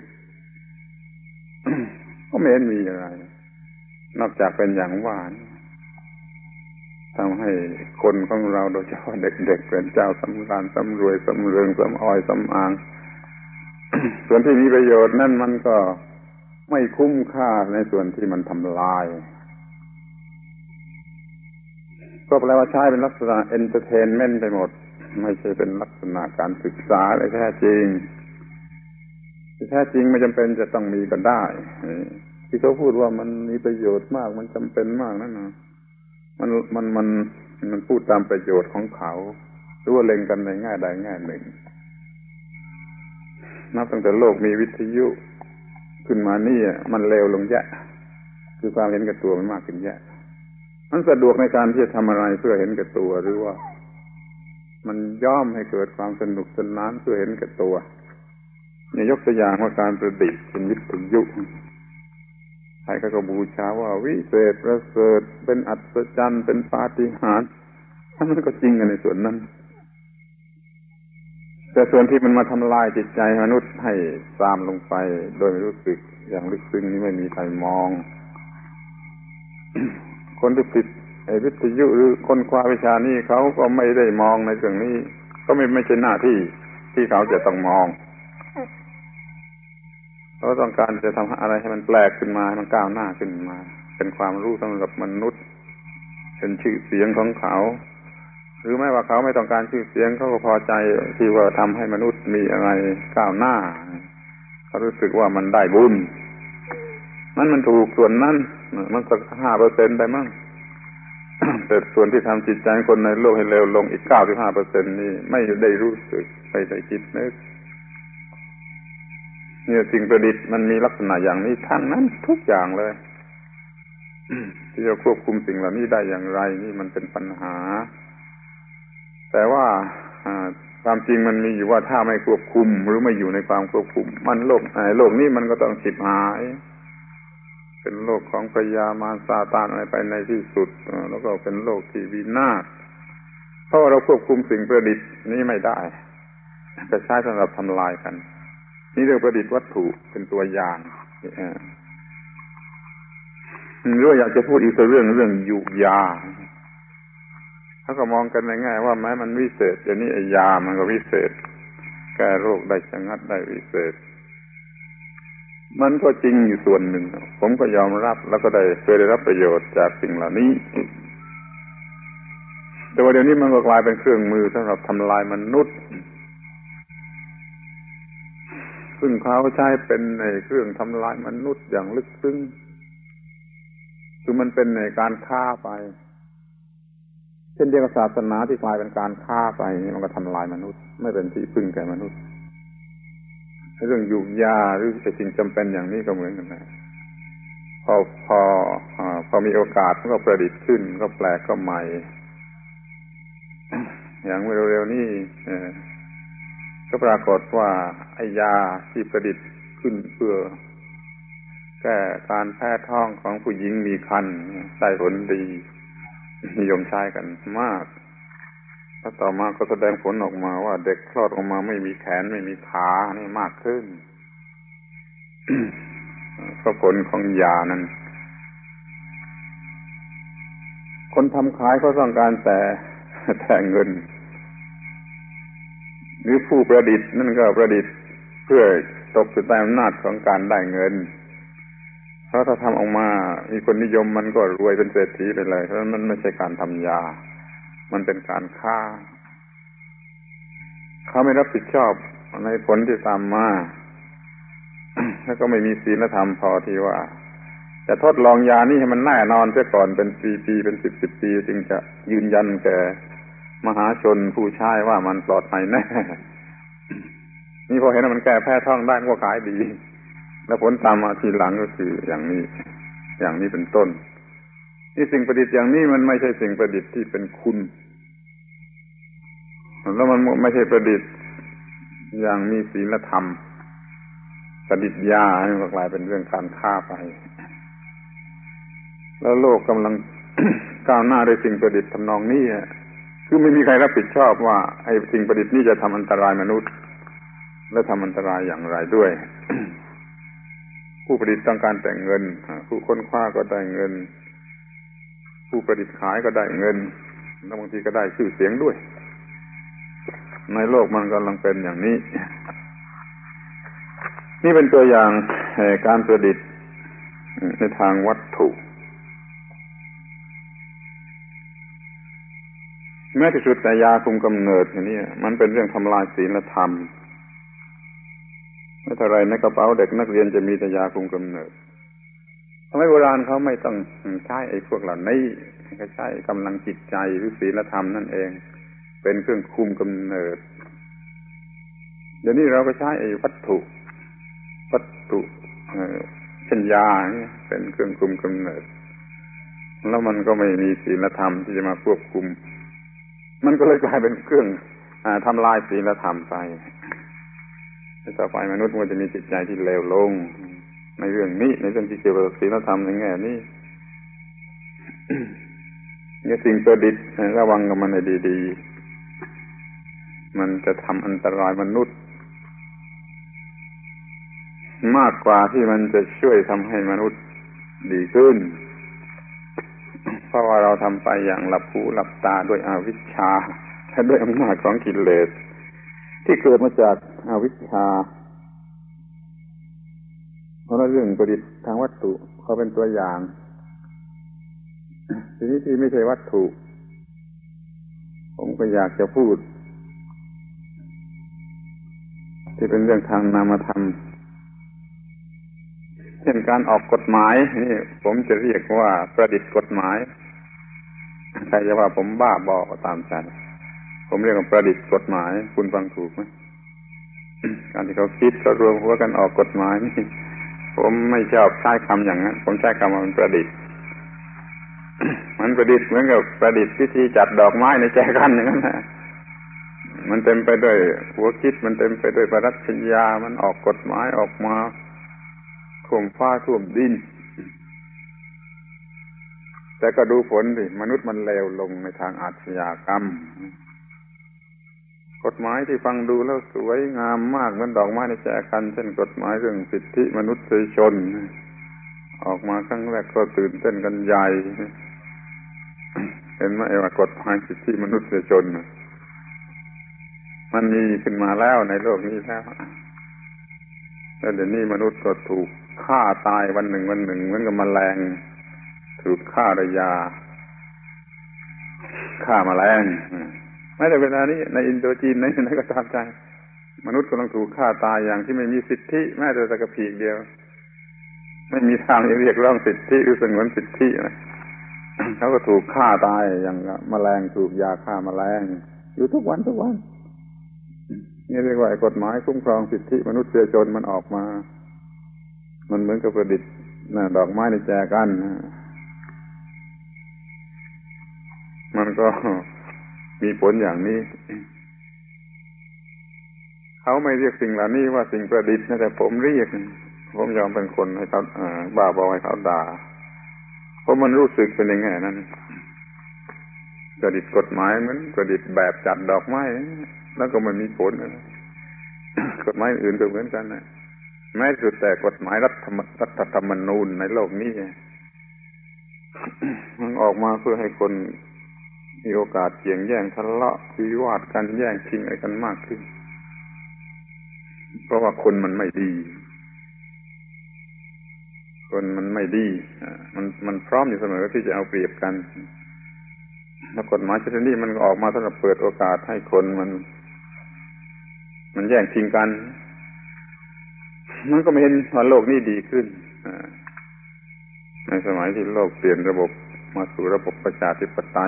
ก็ไม่เห็นมีอะไรนอกจากเป็นอย่างว่าทำให้คนของเราโดยเฉพาะเด็กๆเป็นเจ้าสำราญสำรวยสำเริงสำออยสำอางส่วนที่มีประโยชน์นั่นมันก็ไม่คุ้มค่าในส่วนที่มันทำลายก็แปลว่าใช้เป็นลักษณะเอนเตอร์เทนเมนต์ไปหมดไม่ใช่เป็นลักษณะการศึกษาเลยแท้จริงที่แท้จริงไม่จำเป็นจะต้องมีก็ได้ที่เขาพูดว่ามันมีประโยชน์มากมันจำเป็นมากนั่นนะมันพูดตามประโยชน์ของเขาหรือว่าเล็งกันในแง่ใดแง่หนึ่งนับตั้งแต่โลกมีวิทยุขึ้นมานี่มันเร็วลงแยะคือความเห็นแก่ตัวมันมากขึ้นแยะมันสะดวกในการที่จะทำอะไรเพื่อเห็นแก่ตัวหรือว่ามันย่อมให้เกิดความสนุกสนานเพื่อเห็นแก่ตัวเนี่ยยกตัวอย่างว่าการประดิษฐ์เป็นวิทยุใครก็บูชาว่าวิเศษประเสริฐเป็นอัศจรรย์เป็นปาฏิหาริย์มันก็จริงกันในส่วนนั้นแต่ส่วนที่มันมาทำลายจิตใจมนุษย์ให้ทรามลงไปโดยไม่รู้สึกอย่างลึกซึ้งนี่ไม่มีใครมอง คนที่ติดวิทยุหรือคนคว้าวิชานี้เขาก็ไม่ได้มองในเรื่องนี้ก็ไม่ใช่หน้าที่ที่เขาจะต้องมองเขาต้องการจะทำอะไรให้มันแปลกขึ้นมาให้มันก้าวหน้าขึ้นมาเป็นความรู้สำหรับมนุษย์เป็นชื่อเสียงของเขาหรือไม่ว่าเขาไม่ต้องการชื่อเสียงเขาก็พอใจที่ว่าทำให้มนุษย์มีอะไรก้าวหน้าเขารู้สึกว่ามันได้บุญมันถูกส่วนนั้นมันสัก 5% ได้มั้ง แต่ส่วนที่ทำจิตใจคนในโลกให้เร็วลงอีก 95% นี่ไม่ได้รู้สึกไม่ได้คิดนึกเนี่ยสิ่งประดิษฐ์มันมีลักษณะอย่างนี้ทั้งนั้นทุกอย่างเลย ที่จะควบคุมสิ่งเหล่านี้ได้อย่างไรนี่มันเป็นปัญหาแต่ว่าความจริงมันมีอยู่ว่าถ้าไม่ควบคุมหรือไม่อยู่ในความควบคุมมันโลกนี้มันก็ต้องฉิบหายเป็นโลกของพยามารซาตานอะไรไปในที่สุดแล้วก็เป็นโลกที่วินาศเพราะเราควบคุมสิ่งประดิษฐ์นี้ไม่ได้จะใช้สำหรับทำลายกันนี่เรื่องประดิษฐ์วัตถุเป็นตัวอย่างหรืออยากจะพูดอีกเรื่องยุกยาเขาก็มองกันในแง่ว่าแม้มันวิเศษอย่างนี้ไอ้ยามันก็วิเศษแก้โรคได้ชะงัดได้วิเศษมันก็จริงอยู่ส่วนหนึ่งผมก็ยอมรับแล้วก็เคยได้รับประโยชน์จากสิ่งเหล่านี้แต่ว่าเดี๋ยวนี้มันก็กลายเป็นเครื่องมือสำหรับทำลายมนุษย์ซึ่งเขาใช้เป็นในเครื่องทำลายมนุษย์อย่างลึกซึ้งคือมันเป็นในการฆ่าไปเช่นเดียวกับศาสนาที่กลายเป็นการฆ่าไปมันก็ทำลายมนุษย์ไม่เป็นที่พึ่งแก่มนุษย์เรื่องยุกยาหรือสิ่งจำเป็นอย่างนี้ก็เหมือนกันนะพอมีโอกาสมันก็ประดิษฐ์ขึ้นก็แปลกก็ใหม่อย่างเมื่อเร็วๆนี้ก็ปรากฏว่าไอ้ยาที่ประดิษฐ์ขึ้นเพื่อแก้การแพ้ท้องของผู้หญิงมีครรภ์ได้ผลดีนิยมใช้กันมากแล้วต่อมาก็แสดงผลออกมาว่าเด็กคลอดออกมาไม่มีแขนไม่มีขานี่มากขึ้น ก็ผลของยานั้นคนทำขายเขาต้องการแต่เงินหรือผู้ประดิษฐ์นั่นก็ประดิษฐ์เพื่อตกอยู่ใต้อำนาจของการได้เงินเพราะถ้าทำออกมามีคนนิยมมันก็รวยเป็นเศรษฐีไปเลยเพราะมันไม่ใช่การทำยามันเป็นการฆ่าเขาไม่รับผิดชอบในผลที่ตามมา แล้วก็ไม่มีศีลธรรมพอที่ว่าจะทดลองยานี้ให้มันแน่นอนเสียก่อนเป็นปีเป็นสิบปีจึงจะยืนยันแก่มหาชนผู้ใช้ว่ามันปลอดภัยแน่ นี่พอเห็นว่ามันแก้แพ้ท้องได้ก็ขายดีแล้วผลตามมาทีหลังก็คืออย่างนี้เป็นต้นนี่สิ่งประดิษฐ์อย่างนี้มันไม่ใช่สิ่งประดิษฐ์ที่เป็นคุณแล้วมันไม่ใช่ประดิษฐ์อย่างมีศีลธรรมประดิษฐ์ยาให้มันกลายเป็นเรื่องการฆ่าไปแล้วโลกกำลัง ก้าวหน้าด้วยสิ่งประดิษฐ์ทำนองนี้คือไม่มีใครรับผิดชอบว่าไอ้สิ่งประดิษฐ์นี้จะทำอันตรายมนุษย์และทำอันตรายอย่างไรด้วย ผู้ประดิษฐ์ต้องการแต่เงินผู้ค้นคว้าก็ได้เงินผู้ประดิษฐ์ขายก็ได้เงินแล้วบางทีก็ได้ชื่อเสียงด้วยในโลกมันกำลังเป็นอย่างนี้นี่เป็นตัวอย่างการประดิษฐ์ในทางวัตถุแม้ที่สุดแต่ยาคุมกำเนิดอย่างนี้มันเป็นเรื่องทำลายศีลธรรมไม่เท่าไรในกระเป๋าเด็กนักเรียนจะมีแต่ยาคุมกำเนิดทำไมโบราณเขาไม่ต้องใช้ไอ้พวกเหล่านี้เขาใช้กำลังจิตใจหรือศีลธรรมนั่นเองเป็นเครื่องคุมกำเนิดเดี๋ยวนี้เราก็ใช้ไอ้วัตถุเช่นยาเนี่ยเป็นเครื่องคุมกำเนิดแล้วมันก็ไม่มีศีลธรรมที่จะมาควบคุมมันก็เลยกลายเป็นเครื่องทำลายศีลธรรมไปต่อไปมนุษย์มันจะมีจิตใจที่เลวลงในเรื่องนี้ในเรื่องที่เกี่ยวกับศีลธรรมในแง่นี้เนี่ยสิ่งประดิษฐ์ระวังกับมันให้ดีๆมันจะทำอันตรายมนุษย์มากกว่าที่มันจะช่วยทำให้มนุษย์ดีขึ้นเพราะว่าเราทำไปอย่างหลับหูหลับตาด้วยอวิชชาและด้วยอำนาจของกิเลสที่เกิดมาจากอวิชชาเพราะเรื่องประดิษฐ์ทางวัตถุเขาเป็นตัวอย่างทีนี้ที่ไม่ใช่วัตถุผมก็อยากจะพูดที่เป็นเรื่องทางนามธรรมเช่นการออกกฎหมายนี่ผมจะเรียกว่าประดิษฐ์กฎหมายใครจะว่าผมบ้าบอก็ตามใจผมเรียกว่าประดิษฐ์กฎหมายคุณฟังถูกไหมการที่เขาคิดเขารวมหัวกันออกกฎหมายนี่ผมไม่ชอบใช้คำอย่างนั้นผมใช้คำว่ามันประดิษฐ์มันประดิษฐ์เหมือนกับประดิษฐ์วิธีจัดดอกไม้ในแจกันอย่างนั้นนะมันเต็มไปด้วยหัวคิดมันเต็มไปด้วยปรัชญามันออกกฎหมายออกมาท่วมฟ้าท่วมดินแต่ก็ดูผลสิมนุษย์มันเลวลงในทางอาชญากรรมกฎหมายที่ฟังดูแล้วสวยงามมากเหมือนดอกไม้ในแจกันเช่นกฎหมายเรื่องสิทธิมนุษยชนออกมาครั้งแรกก็ตื่นเต้นกันใหญ่เห็นไหมว่ากฎหมายสิทธิมนุษยชนมันมีขึ้นมาแล้วในโลกนี้แล้วแต่เดี๋ยวนี้มนุษย์ก็ถูกฆ่าตายวันหนึ่งเหมือนกับแมลงถูกฆ่าด้วยยาฆ่าแมลงแม้แต่เวลานี้ในอินโดจีนในไหนก็ตามใจมนุษย์กำลังถูกฆ่าตายอย่างที่ไม่มีสิทธิแม้แต่สักพีเดียวไม่มีทางจะเรียกร้องสิทธิหรือสงวนสิทธินะเขาก็ถูกฆ่าตายอย่างแมลงถูกยาฆ่าแมลงอยู่ทุกวันนี่เรียกว่ากฎหมายคุ้มครองสิทธิมนุษยชนมันออกมามันเหมือนกับประดิษฐ์ดอกไม้ในแจกันมันก็มีผลอย่างนี้เขาไม่เรียกสิ่งเหล่านี้ว่าสิ่งประดิษฐ์นะแต่ผมเรียกผมยอมเป็นคนให้เขาบ้าบอให้เขาด่าเพราะมันรู้สึกเป็นอย่างไงนั้นประดิษฐ์กฎหมายเหมือนประดิษฐ์แบบจัดดอกไม้แล้วก็มันมีผลกฎหมายอื่นก็เหมือนกันนะแม้สุดแต่กฎหมายรัฐธรรมนูญในโลกนี้มันออกมาเพื่อให้คนมีโอกาสเกี่ยงแย่งทะเลาะวิวาทกันแย่งชิงอะไรกันมากขึ้นเพราะว่าคนมันไม่ดีคนมันไม่ดีมันพร้อมอยู่เสมอที่จะเอาเปรียบกันแล้วกฎหมายชนิดนี้มันก็ออกมาสำหรับเปิดโอกาสให้คนมันแย่งชิงกันมันก็ไม่เห็นว่าโลกนี้ดีขึ้นในสมัยที่โลกเปลี่ยนระบบมาสู่ระบบประชาธิปไตย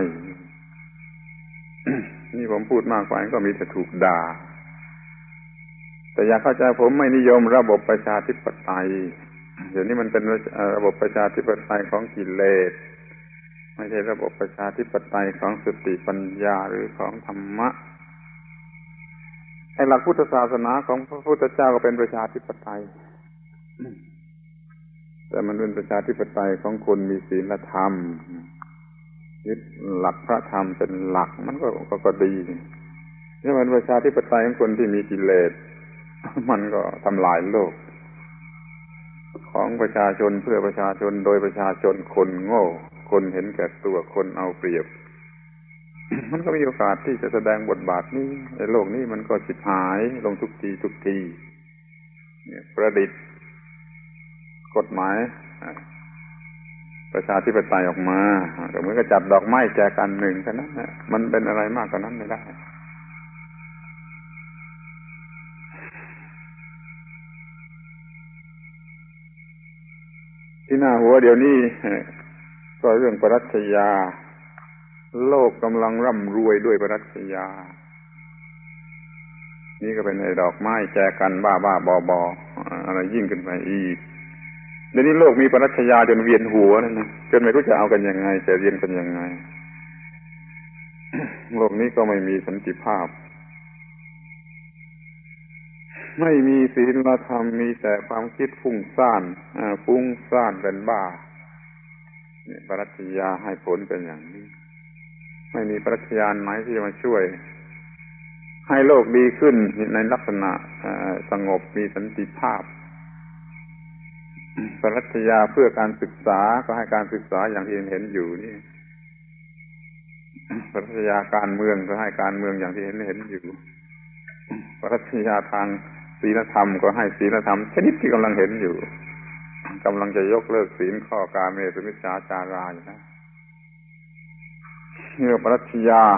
นี่ผมพูดมากไปก็มีแต่ถูกด่าแต่อยากเข้าใจผมไม่นิยมระบบประชาธิปไตยเดี๋ยวนี้มันเป็นระบบประชาธิปไตยของกิเลสไม่ใช่ระบบประชาธิปไตยของสติปัญญาหรือของธรรมะไอ้หลักพุทธศาสนาของพระพุทธเจ้าก็เป็นประชาธิปไตยแต่มันเป็นประชาธิปไตยของคนมีศีลธรรมยึดหลักพระธรรมเป็นหลักมันก็ดีนี่มันประชาธิปไตยของคนที่มีกิเลสมันก็ทำลายโลกของประชาชนเพื่อประชาชนโดยประชาชนคนโง่คนเห็นแก่ตัวคนเอาเปรียบ มันก็มีโอกาสที่จะแสดงบทบาทนี้ในโลกนี้มันก็ฉิบหายลงทุกทีประดิษฐ์กฎหมายประชาธิปไตยออกมาก็เหมือนกับจัดดอกไม้แจกกันหนึ่งเท่านั้นมันเป็นอะไรมากกว่านั้นไม่ได้ที่หน้าหัวเดี๋ยวนี้ก็เรื่องปรัชญาโลกกำลังร่ำรวยด้วยปรัชญานี่ก็เป็นไอ้ดอกไม้แจกันบ้าบออะไรยิ่งขึ้นไปอีกเดี๋ยวนี้โลกมีปรัชญาจนเวียนหัวนั่นนะจนไม่รู้จะเอากันยังไงจะเรียนกันยังไง โลกนี้ก็ไม่มีสันติภาพไม่มีศีลธรรมมีแต่ความคิดฟุ้งซ่านเป็นบ้านี่ปรัชญาให้ผลเป็นอย่างนี้ไม่มีปรัชญาไหนที่จะมาช่วยให้โลกดีขึ้นในลักษณะสงบมีสันติภาพปรัชญาเพื่อการศึกษาก็ให้การศึกษาอย่างที่เห็นอยู่นี่ปรัชญาการเมืองก็ให้การเมืองอย่างที่เห็นอยู่ปรัชญาทางศีลธรรมก็ให้ศีลธรรมชนิดที่กำลังเห็นอยู่กำลังจะยกเลิกศีลข้อกาเมสุมิจฉาจาราอยู่นะนี่ปรัชญา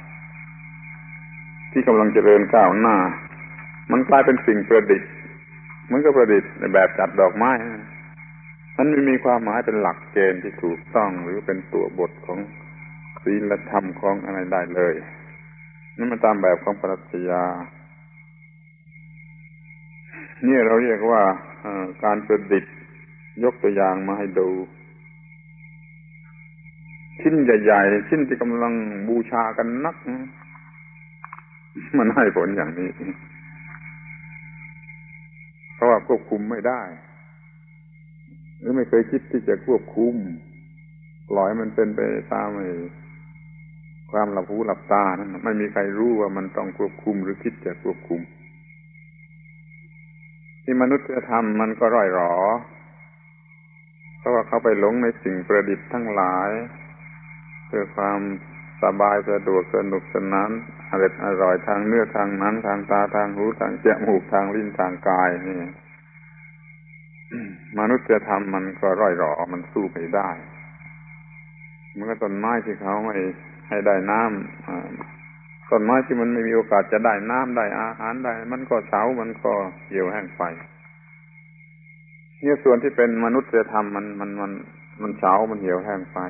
ที่กำลังเจริญก้าวหน้ามันกลายเป็นสิ่งประดิษฐ์มันก็ประดิษฐ์ในแบบจัดดอกไม้มันไม่มีความหมายเป็นหลักเกณฑ์ที่ถูกต้องหรือเป็นตัวบทของศีลธรรมของอะไรได้เลยนั่นมันตามแบบของปรัชญานี่เราเรียกว่าการประดิษฐ์ยกตัวอย่างมาให้ดูชิ้นใหญ่ๆชิ้นที่กำลังบูชากันนักมันให้ผลอย่างนี้เพราะว่าควบคุมไม่ได้หรือไม่เคยคิดที่จะควบคุมปล่อยมันเป็นไปตามความหลับหูหลับตานั่นไม่มีใครรู้ว่ามันต้องควบคุมหรือคิดจะควบคุมที่มนุษยธรรมมันก็ร่อยหรอเพราะว่าเขาไปหลงในสิ่งประดิษฐ์ทั้งหลายเพื่อความสบายสะดวกสนุกสนานอร่อยทางเนื้อทางหนังทางตาทางหูทางจมูกทางลิ้นทางกายนี่ มนุษยธรรมมันก็ร่อยหรอมันสู้ไม่ได้เหมือนกับต้นไม้ที่เขาไม่ให้ได้น้ำต้นไม้ที่มันไม่มีโอกาสจะได้น้ำได้อาหารได้มันก็เฉามันก็เหี่ยวแห้งไปเนี่ยส่วนที่เป็นมนุษยธรรมมันเฉามันเหี่ยวแห้งไป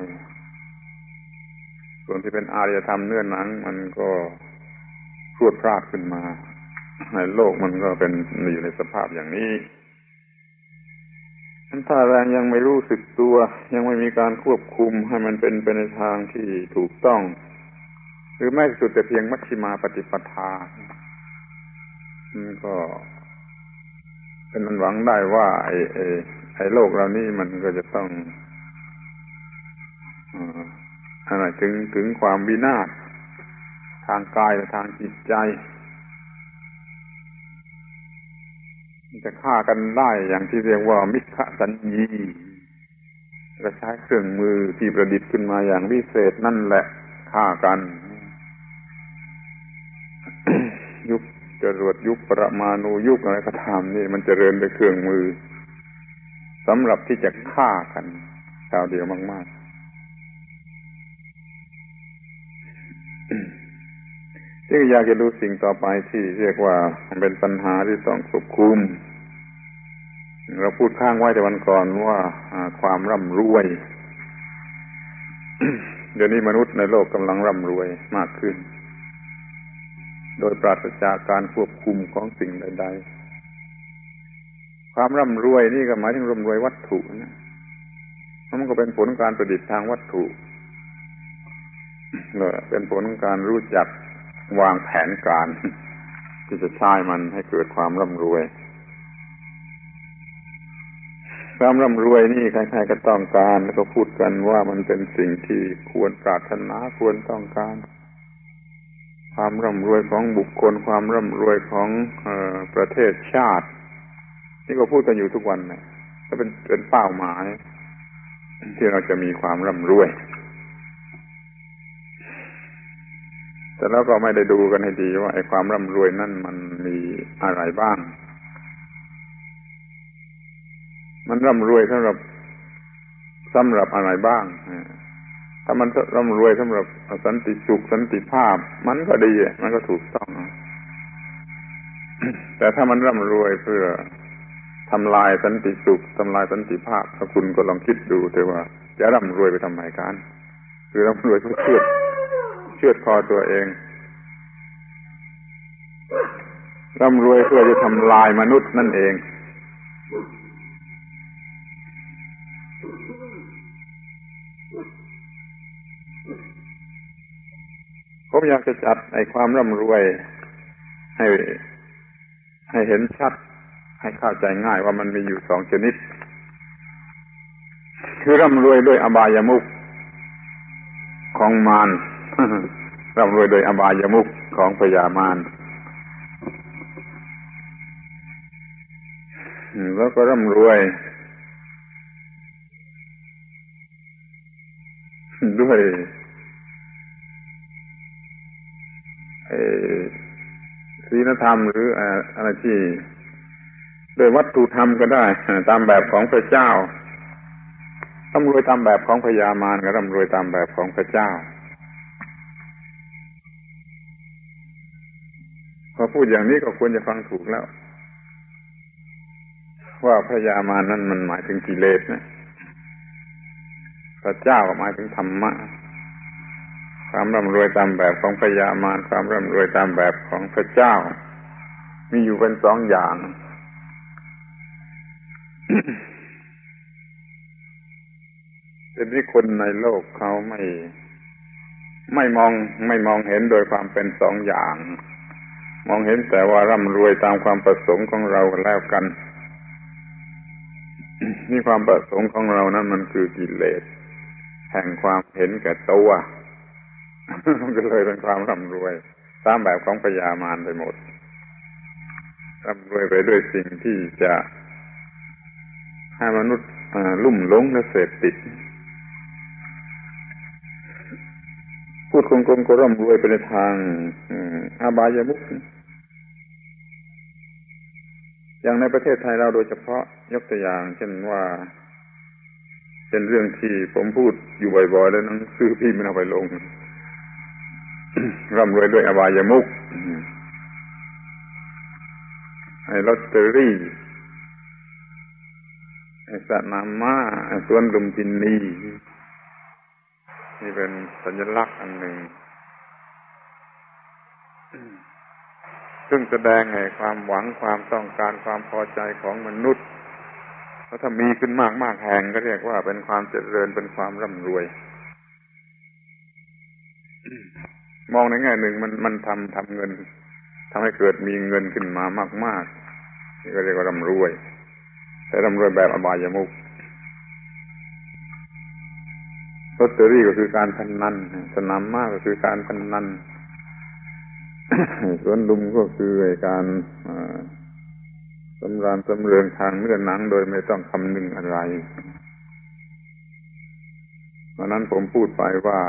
ส่วนที่เป็นอารยธรรมเนื้อหนังมันก็พรวดพราดขึ้นมาในโลกมันก็เป็นอยู่ในสภาพอย่างนี้ถ้าแรงยังไม่รู้สึกตัวยังไม่มีการควบคุมให้มันเป็นไปในทางที่ถูกต้องหรือแม้สุดแต่เพียงมัชฌิมาปฏิปทามันก็เป็นมันหวังได้ว่าไอ้โลกเรานี่มันก็จะต้องถึงความวินาศทางกายและทางจิตใจจะฆ่ากันได้อย่างที่เรียกว่ามิจฉาสัญญีและใช้เครื่องมือที่ประดิษฐ์ขึ้นมาอย่างวิเศษนั่นแหละฆ่ากัน ยุคจรวดยุคปรมาณูยุคอะไรก็ตามนี่มันเจริญด้วยเครื่องมือสำหรับที่จะฆ่ากันคราวเดียวมากๆที่อยากจะดูสิ่งต่อไปที่เรียกว่าเป็นปัญหาที่ต้องควบคุมเราพูดข้างไว้แต่วันก่อนว่าความร่ำรวย เดี๋ยวนี้มนุษย์ในโลกกำลังร่ำรวยมากขึ้นโดยปราศจากการควบคุมของสิ่งใดๆความร่ำรวยนี่ก็หมายถึงร่ำรวยวัตถุนะมันก็เป็นผลของการประดิษฐ์ทางวัตถุเป็นผลของการรู้จักวางแผนการที่จะใช้มันให้เกิดความร่ำรวยความร่ำรวยนี่ใครๆก็ต้องการแล้วก็พูดกันว่ามันเป็นสิ่งที่ควรปรารถนาควรต้องการความร่ำรวยของบุคคลความร่ำรวยของประเทศชาตินี่ก็พูดกันอยู่ทุกวันนะก็เป็นเป้าหมายที่เราจะมีความร่ำรวยแต่แล้วก็ไม่ได้ดูกันให้ดีว่าไอ้ความร่ำรวยนั่นมันมีอะไรบ้างมันร่ำรวยสำหรับอะไรบ้างถ้ามันร่ำรวยสำหรับสันติสุขสันติภาพมันก็ดีมันก็ถูกต้องแต่ถ้ามันร่ำรวยเพื่อทำลายสันติสุขทำลายสันติภาพถ้าคุณก็ลองคิดดูแต่ว่าจะร่ำรวยไปทำไมกันคือร่ำรวยเพื่อเชือดคอตัวเองร่ำรวยเพื่อจะทำลายมนุษย์นั่นเองผมอยากจะจัดไอ้ความร่ำรวยให้เห็นชัดให้เข้าใจง่ายว่ามันมีอยู่สองชนิดคือร่ำรวยด้วยอบายมุขของมาร ร่ำรวยโดยอบายมุขของพญามารแล้วก็ร่ำรวยด้วยศีลธรรมหรืออะไรที่โดยวัตถุธรรมก็ได้ตามแบบของพระเจ้าร่ำรวยตามแบบของพญามารก็ร่ำรวยตามแบบของพระเจ้าพอพูดอย่างนี้ก็ควรจะฟังถูกแล้วว่าพญามารนั้นมันหมายถึงกิเลสนะพระเจ้าหมายถึงธรรมะความร่ำรวยตามแบบของพญามารความร่ำรวยตามแบบของพระเจ้ามีอยู่เป็นสองอย่าง เป็นที่คนในโลกเขาไม่มองเห็นโดยความเป็นสองอย่างมองเห็นแต่ว่าร่ำรวยตามความประสงค์ของเราแล้วกัน นี่ความประสงค์ของเรานั้นมันคือกิเลสแห่งความเห็นแก่ตัวมันก็เลยเป็นความร่ำรวยตามแบบของพญามารไปหมดร่ำรวยไปด้วยสิ่งที่จะให้มนุษย์ลุ่มหลงและเสพติดพูดโกงๆก็ร่ำรวยไปในทางอบายมุขอย่างในประเทศไทยเราโดยเฉพาะยกตัวอย่างเช่นว่าเป็นเรื่องที่ผมพูดอยู่บ่อยๆแล้วหนังสือพิมพ์มันเอาไปลง ร่ำรวยด้วยอบายมุขไอ้ลอตเตอรี่ไอ้สนามม้าไอ้สวนลุมพินีนี่เป็นสัญลักษณ์อันหนึ่งซึ่งแสดงให้ความหวังความต้องการความพอใจของมนุษย์เพราะถ้ามีขึ้นมากๆแห่งก็เรียกว่าเป็นความเจริญเป็นความร่ำรวย มองในแง่หนึ่งมันทำเงินทำให้เกิดมีเงินขึ้นมามากๆนี่ก็เรียกว่าร่ำรวยแต่ร่ำรวยแบบอบายมุขลอตเตอรี่ก็คือการพนันสนามม้าก็คือการพนันสวนลุมก็คือการสำราญสำเริงทางเนื้อหนังโดยไม่ต้องคำนึงอะไรวันนั้นผมพูดไปว่า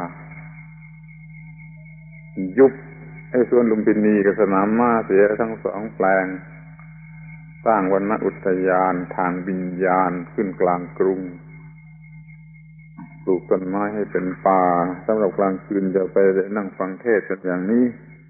ยุบไอ้สวนลุมพินีกับสนามม้าเสียทั้งสองแปลงสร้างวรรณอุทยานทางวิญญาณขึ้นกลางกรุงปลูกต้นไม้ให้เป็นป่าสำหรับกลางคืนจะไปนั่งฟังเทศน์กันอย่างนี้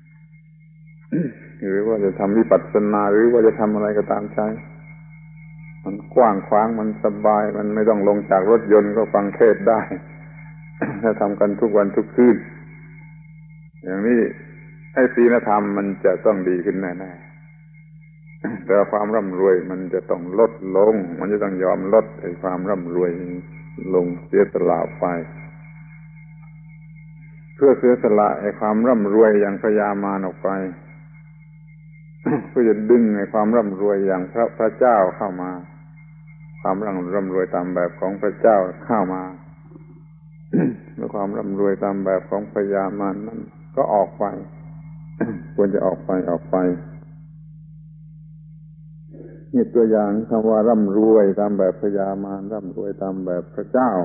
หรือว่าจะทำวิปัสสนาหรือว่าจะทำอะไรก็ตามใจมันกว้างขวางมันสบายมันไม่ต้องลงจากรถยนต์ก็ฟังเทศน์ได้ ถ้าทำกันทุกวันทุกคืนอย่างนี้ให้ศีลธรรมมันจะต้องดีขึ้นแน่ๆแต่ความร่ำรวยมันจะต้องลดลงมันจะต้องยอมลดไอ้ความร่ำรวยลงเสียสละไปเพื่อเสียสละไอ้ความร่ำรวยอย่างพญามารออกไป เพื่อจะดึงไอ้ความร่ำรวยอย่างพระเจ้าเข้ามาความร่ำรวยตามแบบของพระเจ้าเข้ามา แล้วความร่ำรวยตามแบบของพญามารนั้นก็ออกไป ควรจะออกไปนี่ตัวอย่างคำว่าร่ำรวยตามแบบพญามารร่ำรวยตามแบบพระเจ้า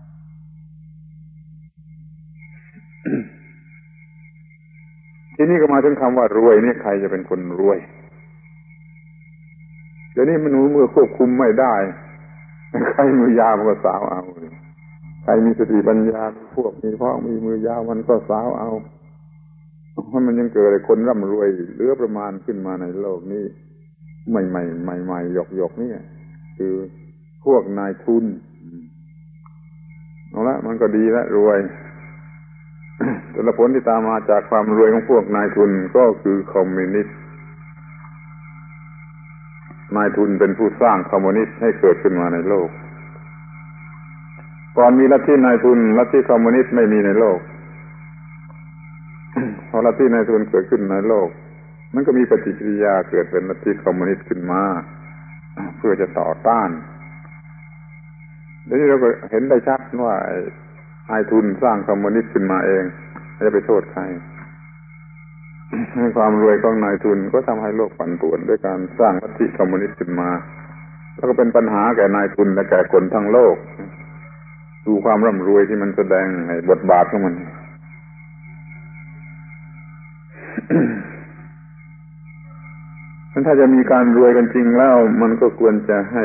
ทีนี้ก็มาถึงคำว่ารวยนี่ใครจะเป็นคนรวยเดี๋ยวนี้มันเมื่อควบคุมไม่ได้ใครมือยาวมันก็สาวเอาใครมีสติปัญญามีพวกมีพ้องมีมือยาวมันก็สาวเอาเพราะมันยังเกิดคนร่ำรวยเหลือประมาณขึ้นมาในโลกนี้ใหม่ๆหยกๆนี่คือพวกนายทุนเอาละมันก็ดีแล้วรวยแต่ละผลที่ตามมาจากความรวยของพวกนายทุนก็คือคอมมิวนิสต์นายทุนเป็นผู้สร้างคอมมิวนิสต์ให้เกิดขึ้นมาในโลกก่อนมีลัทธินายทุนลัทธิคอมมิวนิสต์ไม่มีในโลกพอลัทธินายทุนเกิดขึ้นในโลกมันก็มีปฏิกิริยาเกิดเป็นลัทธิคอมมิวนิสต์ขึ้นมาเพื่อจะต่อต้านเดี๋ยวนี้เราก็เห็นได้ชัดว่านายทุนสร้างคอมมิวนิสต์ขึ้นมาเองไม่ได้ไปโทษใครความรวยของนายทุนก็ทำให้โลกปั่นป่วนด้วยการสร้างลัทธิคอมมิวนิสต์ขึ้นมาแล้วก็เป็นปัญหาแก่นายทุนและแก่คนทั้งโลกดูความร่ำรวยที่มันแสดงในบทบาทของมัน ถ้าจะมีการรวยกันจริงแล้วมันก็ควรจะให้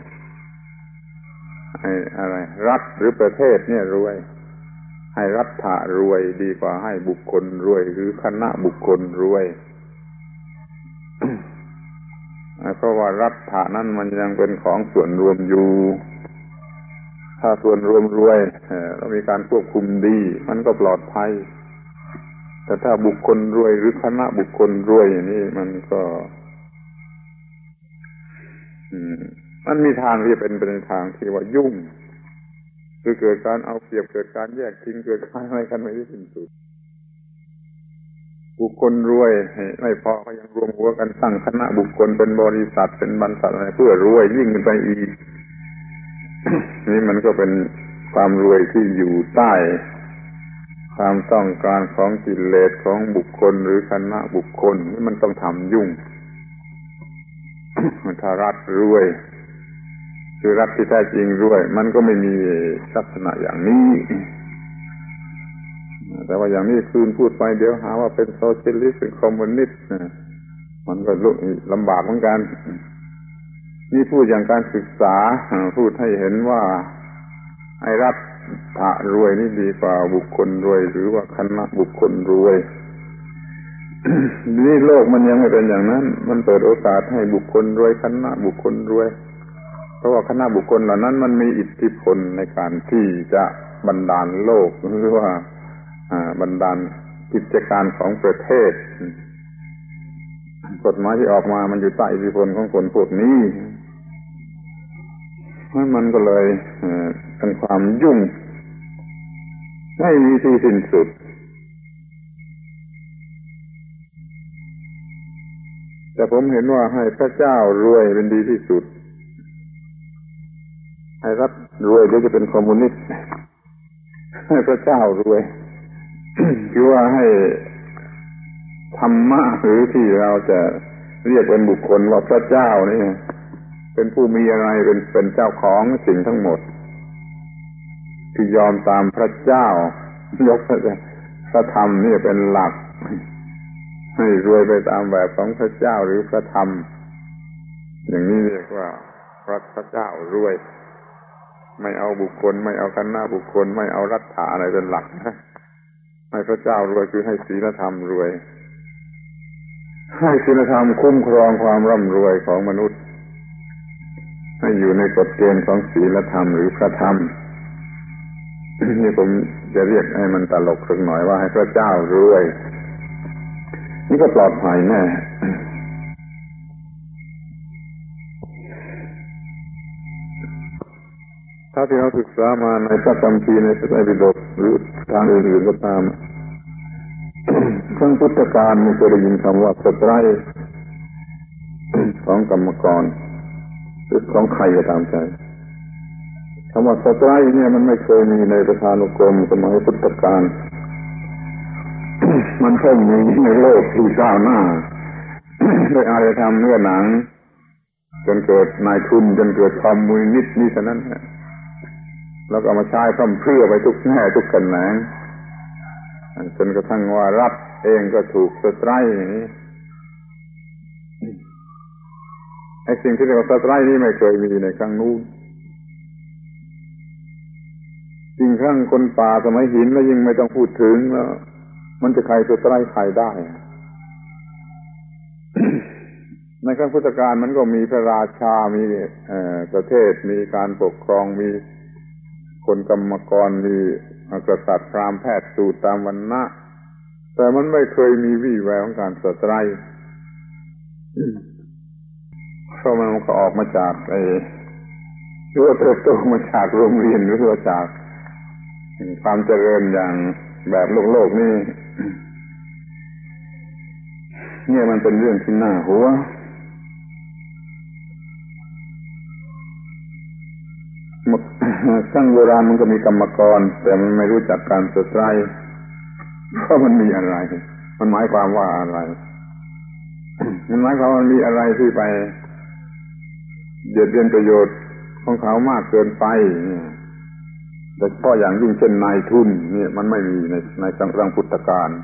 อะไรรัฐหรือประเทศเนี่ยรวยให้รัฐะรวยดีกว่าให้บุคคลรวยหรือคณะบุคคลรวย เพราะว่ารัฐะนั้นมันยังเป็นของส่วนรวมอยู่ถ้าส่วนรวมรวยแล้วมีการควบคุมดีมันก็ปลอดภัยแต่ถ้าบุคคลรวยหรือคณะบุคคลรวยอย่างนี้มันก็มันมีทางที่จะเป็นไปในทางที่ว่ายุ่งคือเกิดการเอาเปรียบเกิดการแยกทิ้งเกิดการอะไรกันไม่สิ้นสุดบุคคลรวยไม่พอก็ยังรวมหัวกันตั้งคณะบุคคลเป็นบริษัทเป็นบรรษัทอะไรเพื่อรวยยิ่งขึ้นไปอีก นี่มันก็เป็นความรวยที่อยู่ใต้ความต้องการของกิเลสของบุคคลหรือคณะบุคคลนี่มันต้องทำยุ่ง ถ้ารัฐรวยคือรัฐที่แท้จริงรวยมันก็ไม่มีลักษณะอย่างนี้แต่ว่าอย่างนี้คืนพูดไปเดี๋ยวหาว่าเป็นโซเชียลิสต์เป็นคอมมิวนิสต์มันก็ลำบากเหมือนกันนี่พูดอย่างการศึกษาพูดให้เห็นว่าไอ้รัฐะรวยนี่ดีกว่าบุคคลรวยหรือว่าคณะบุคคลรวย นี่โลกมันยังไม่เป็นอย่างนั้นมันเปิดโอกาสให้บุคคลรวยคณะบุคคลรวยเพราะว่าคณะบุคคลเหล่านั้นมันมีอิทธิพลในการที่จะบันดาลโลกหรือว่าบันดาลกิจการของประเทศกฎหมายที่ออกมามันอยู่ใต้อิทธิพลของคนพวกนี้มันก็เลยเป็นความยุ่งไม่มีที่สิ้นสุดแต่ผมเห็นว่าให้พระเจ้ารวยเป็นดีที่สุดให้รัฐรวยเดี๋ยวจะเป็นคอมมิวนิสต์ให้พระเจ้ารวย คือว่าให้ธรรมะหรือที่เราจะเรียกเป็นบุคคลว่าพระเจ้านี่เป็นผู้มีอะไรเป็นเจ้าของสิ่งทั้งหมดคือยอมตามพระเจ้ายกพระธรรมนี่เป็นหลักให้รวยไปตามแบบของพระเจ้าหรือพระธรรมอย่างนี้เรียกว่าพระเจ้ารวยไม่เอาบุคคลไม่เอาคณะบุคคลไม่เอารัฐะอะไรเป็นหลักนะให้พระเจ้ารวยคือให้ศีลธรรมรวยให้ศีลธรรมคุ้มครองความร่ำรวยของมนุษย์ให้อยู่ในกฎเกณฑ์ของศีลธรรมหรือพระธรรมนี่ผมจะเรียกให้มันตลกสักหน่อยว่าให้พระเจ้ารวยนี่ก็ปลอดภัยแน่ถ้าที่เราศึกษามาในพระคัมภีร์ในพระไตรปิฎกหรือทางอื่นๆก็ตามทั้งพุทธกาลไม่เคยได้ยินคำว่าสไตรของกรรมกรหรือของใครก็ตามใจคำว่าสไตรเนี่ยมันไม่เคยมีในประธานุกรมสมัยพุทธกาล มันเพิ่งมีในโลกที่ก้าวหน้า ด้วยอารยธรรมเนื้อหนังจนเกิดนายทุนจนเกิดคอมมิวนิสต์นี่เท่านั้นแล้วก็เอามาใช้พร่ำเพรื่อไปทุกแง่ทุกแขนงจนกระทั่งว่ารัฐเองก็ถูกสไตรอย่างนี้ไอ้สิ่งที่เรียกว่าสไตรนี่ไม่เคยมีในครั้งนู้นจริงครั้งคนป่าสมัยหินแล้วยิ่งไม่ต้องพูดถึงแล้วมันจะใครจะไตร่ใครได้ ในครั้งพุทธกาลมันก็มีพระราชามีประเทศมีการปกครองมีคนกรรมกรมีกษัตริย์พราหมณ์แพทย์สูตรตามวรรณะแต่มันไม่เคยมีวี่แววของการสไตรเพราะมันก็ออกมาจากหรือว่าเติบโตมาจากโรงเรียนหรือว่าจากความเจริญอย่างแบบโลกนี่เนี่ยมันเป็นเรื่องที่น่าหัวครั้งโบราณมันก็มีกรรมกรแต่มันไม่รู้จักการสไตรเพราะมันมีอะไรมันหมายความว่าอะไรมันหมายความว่ามีอะไรที่ไปเบียดเบียนประโยชน์ของเขามากเกินไปเนี่ยโดยเฉพาะอย่างยิ่งเช่นนายทุนเนี่ยมันไม่มีในครั้งพุทธกาล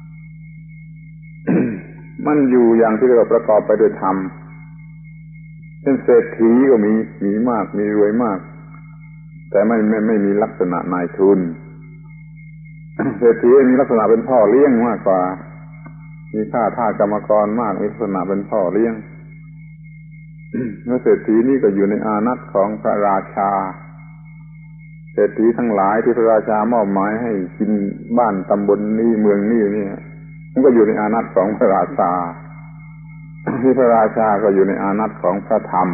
มันอยู่อย่างที่เรียกว่าประกอบไปด้วยธรรมเช่นเศรษฐีก็มีมากมีรวยมากแต่ไม่มีลักษณะนายทุน เศรษฐีมีลักษณะเป็นพ่อเลี้ยงมากกว่ามีค่าทาสกรรมกรมากมีลักษณะเป็นพ่อเลี้ยง แล้วเศรษฐีนี่ก็อยู่ในอานัตของพระราชาเศรษฐีทั้งหลายที่พระราชามอบหมายให้กินบ้านตำบลนี้เมืองนี้นี่มันก็อยู่ในอานัตของพระราชาที่พระราชาก็อยู่ในอานัตของพระธรรม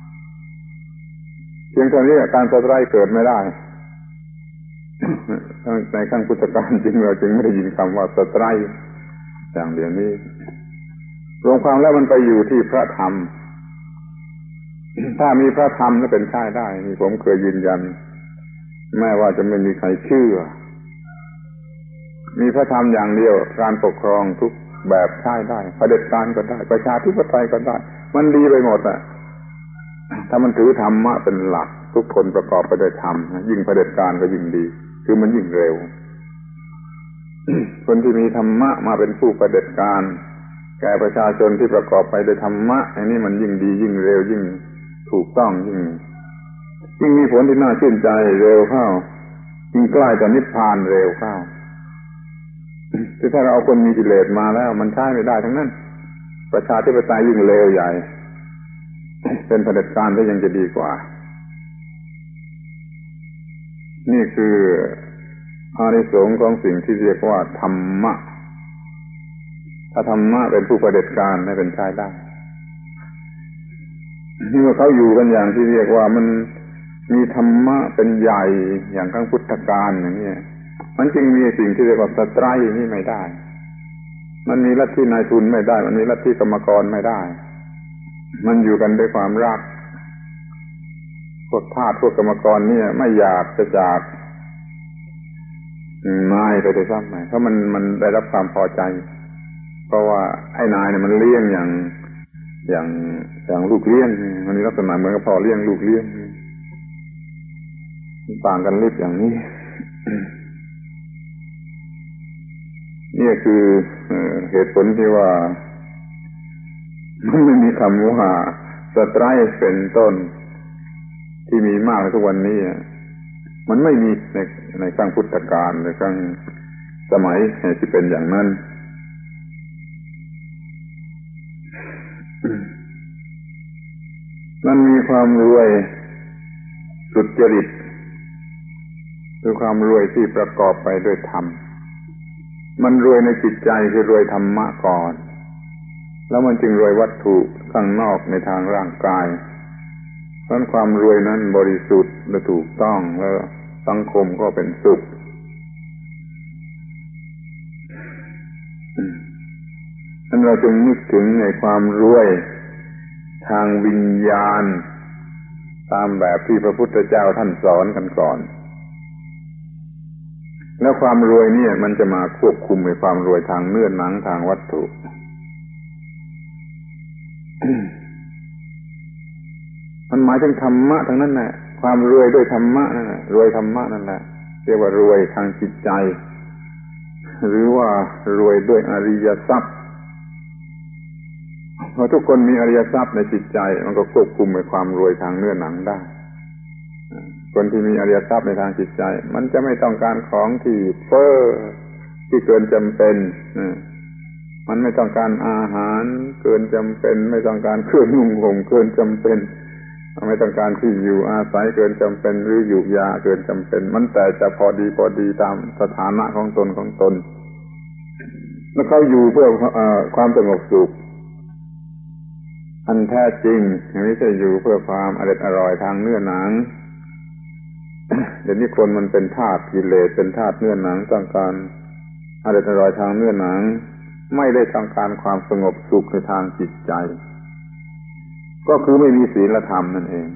เพียงเท่านี้การสไตรเกิดไม่ได้ ในครั้งพุทธกาลจริงเราจึงไม่ได้ยินคำว่าสไตรอย่างเดียวนี้รวมความแล้วมันไปอยู่ที่พระธรรม ถ้ามีพระธรรมก็เป็นใช้ได้นี่ผมเคยยืนยันแม้ว่าจะไม่มีใครเชื่อมีพระธรรมอย่างเดียวการปกครองทุกแบบใช้ได้เผด็จการก็ได้ประชาธิปไตยก็ได้มันดีไปหมดอ่ะถ้ามันถือธรรมะเป็นหลักทุกคนประกอบไปด้วยธรรมยิ่งเผด็จการก็ยิ่งดีคือมันยิ่งเร็ว คนที่มีธรรมะมาเป็นผู้เผด็จการแก่ประชาชนที่ประกอบไปด้วยธรรมะอันนี้มันยิ่งดียิ่งเร็วยิ่งถูกต้องยิ่งมีผลที่น่าชื่นใจเร็วเข้ายิ่งใกล้ต่อนิพพานเร็วเข้าที่ถ้าเราเอาคนมีกิเลสมาแล้วมันใช้ไม่ได้ทั้งนั้นประชาธิปไตยยิ่งเร็วใหญ่เป็นเผด็จการก็ยังจะดีกว่านี่คืออานิสงส์ของสิ่งที่เรียกว่าธรรมะถ้าธรรมะเป็นผู้เผด็จการไม่เป็นใช้ได้นี่เมื่อเขาอยู่กันอย่างที่เรียกว่ามันมีธรรมะเป็นใหญ่อย่างครั้งพุทธกาลอย่างนี้มันจึงมีสิ่งที่เรียกว่าสไตรนี่ไม่ได้มันมีลัทธินายทุนไม่ได้มันมีลัทธิกรรมกรไม่ได้มันอยู่กันด้วยความรักพวกทาสพวกกรรมกรเนี่ยไม่อยากจะจากนายไปได้ซ้ำไปเพราะมันได้รับความพอใจเพราะว่าไอ้นายเนี่ยมันเลี้ยงอย่างลูกเลี้ยงมันมีลักษณะเหมือนกับพ่อเลี้ยงลูกเลี้ยงต่างกันลิบอย่างนี้ นี่คือเหตุผลที่ว่ามันไม่มีคำว่าสไตรเป็นต้นที่มีมากในทุกวันนี้มันไม่มีในครั้งพุทธกาลในครั้งสมัยที่เป็นอย่างนั้นมันมีความรวยสุจริตคือความรวยที่ประกอบไปด้วยธรรมมันรวยในจิตใจคือรวยธรรมะก่อนแล้วมันจึงรวยวัตถุข้างนอกในทางร่างกายเพราะความรวยนั้นบริสุทธิ์และถูกต้องแล้วสังคมก็เป็นสุขนั้นเราจงนึกถึงในความรวยทางวิญญาณตามแบบที่พระพุทธเจ้าท่านสอนกันก่อนแล้วความรวยนี่มันจะมาควบคุมในความรวยทางเนื้อหนังทางวัตถุ มันหมายถึงธรรมะทั้งนั้นแหละความรวยด้วยธรรมะนั่นแหละรวยธรรมะนั่นแหละเรียกว่ารวยทางจิตใจหรือว่ารวยด้วยอริยทรัพย์พอทุกคนมีอริยทรัพย์ในจิตใจมันก็ควบคุมในความรวยทางเนื้อหนังได้คนที่มีอริยทรัพย์ในทางจิตใจมันจะไม่ต้องการของที่เฟ้อที่เกินจำเป็นมันไม่ต้องการอาหารเกินจำเป็นไม่ต้องการเครื่องนุ่งห่มเกินจำเป็นไม่ต้องการที่อยู่อาศัยเกินจำเป็นหรืออยู่ยาเกินจำเป็นมันแต่จะพอดีตามสถานะของตนแล้วเขาอยู่เพื่อความสงบสุขอันแท้จริงไม่ใช่อยู่เพื่อความอร่อยทางเนื้อหนังเดี๋ยวนี้คนมันเป็นทาสกิเลสเป็นทาสเนื้อหนังต้องการอร่อยทางเนื้อหนังไม่ได้ต้องการความสงบสุขในทางจิตใจก็คือไม่มีศีลธรรมนั่นเอง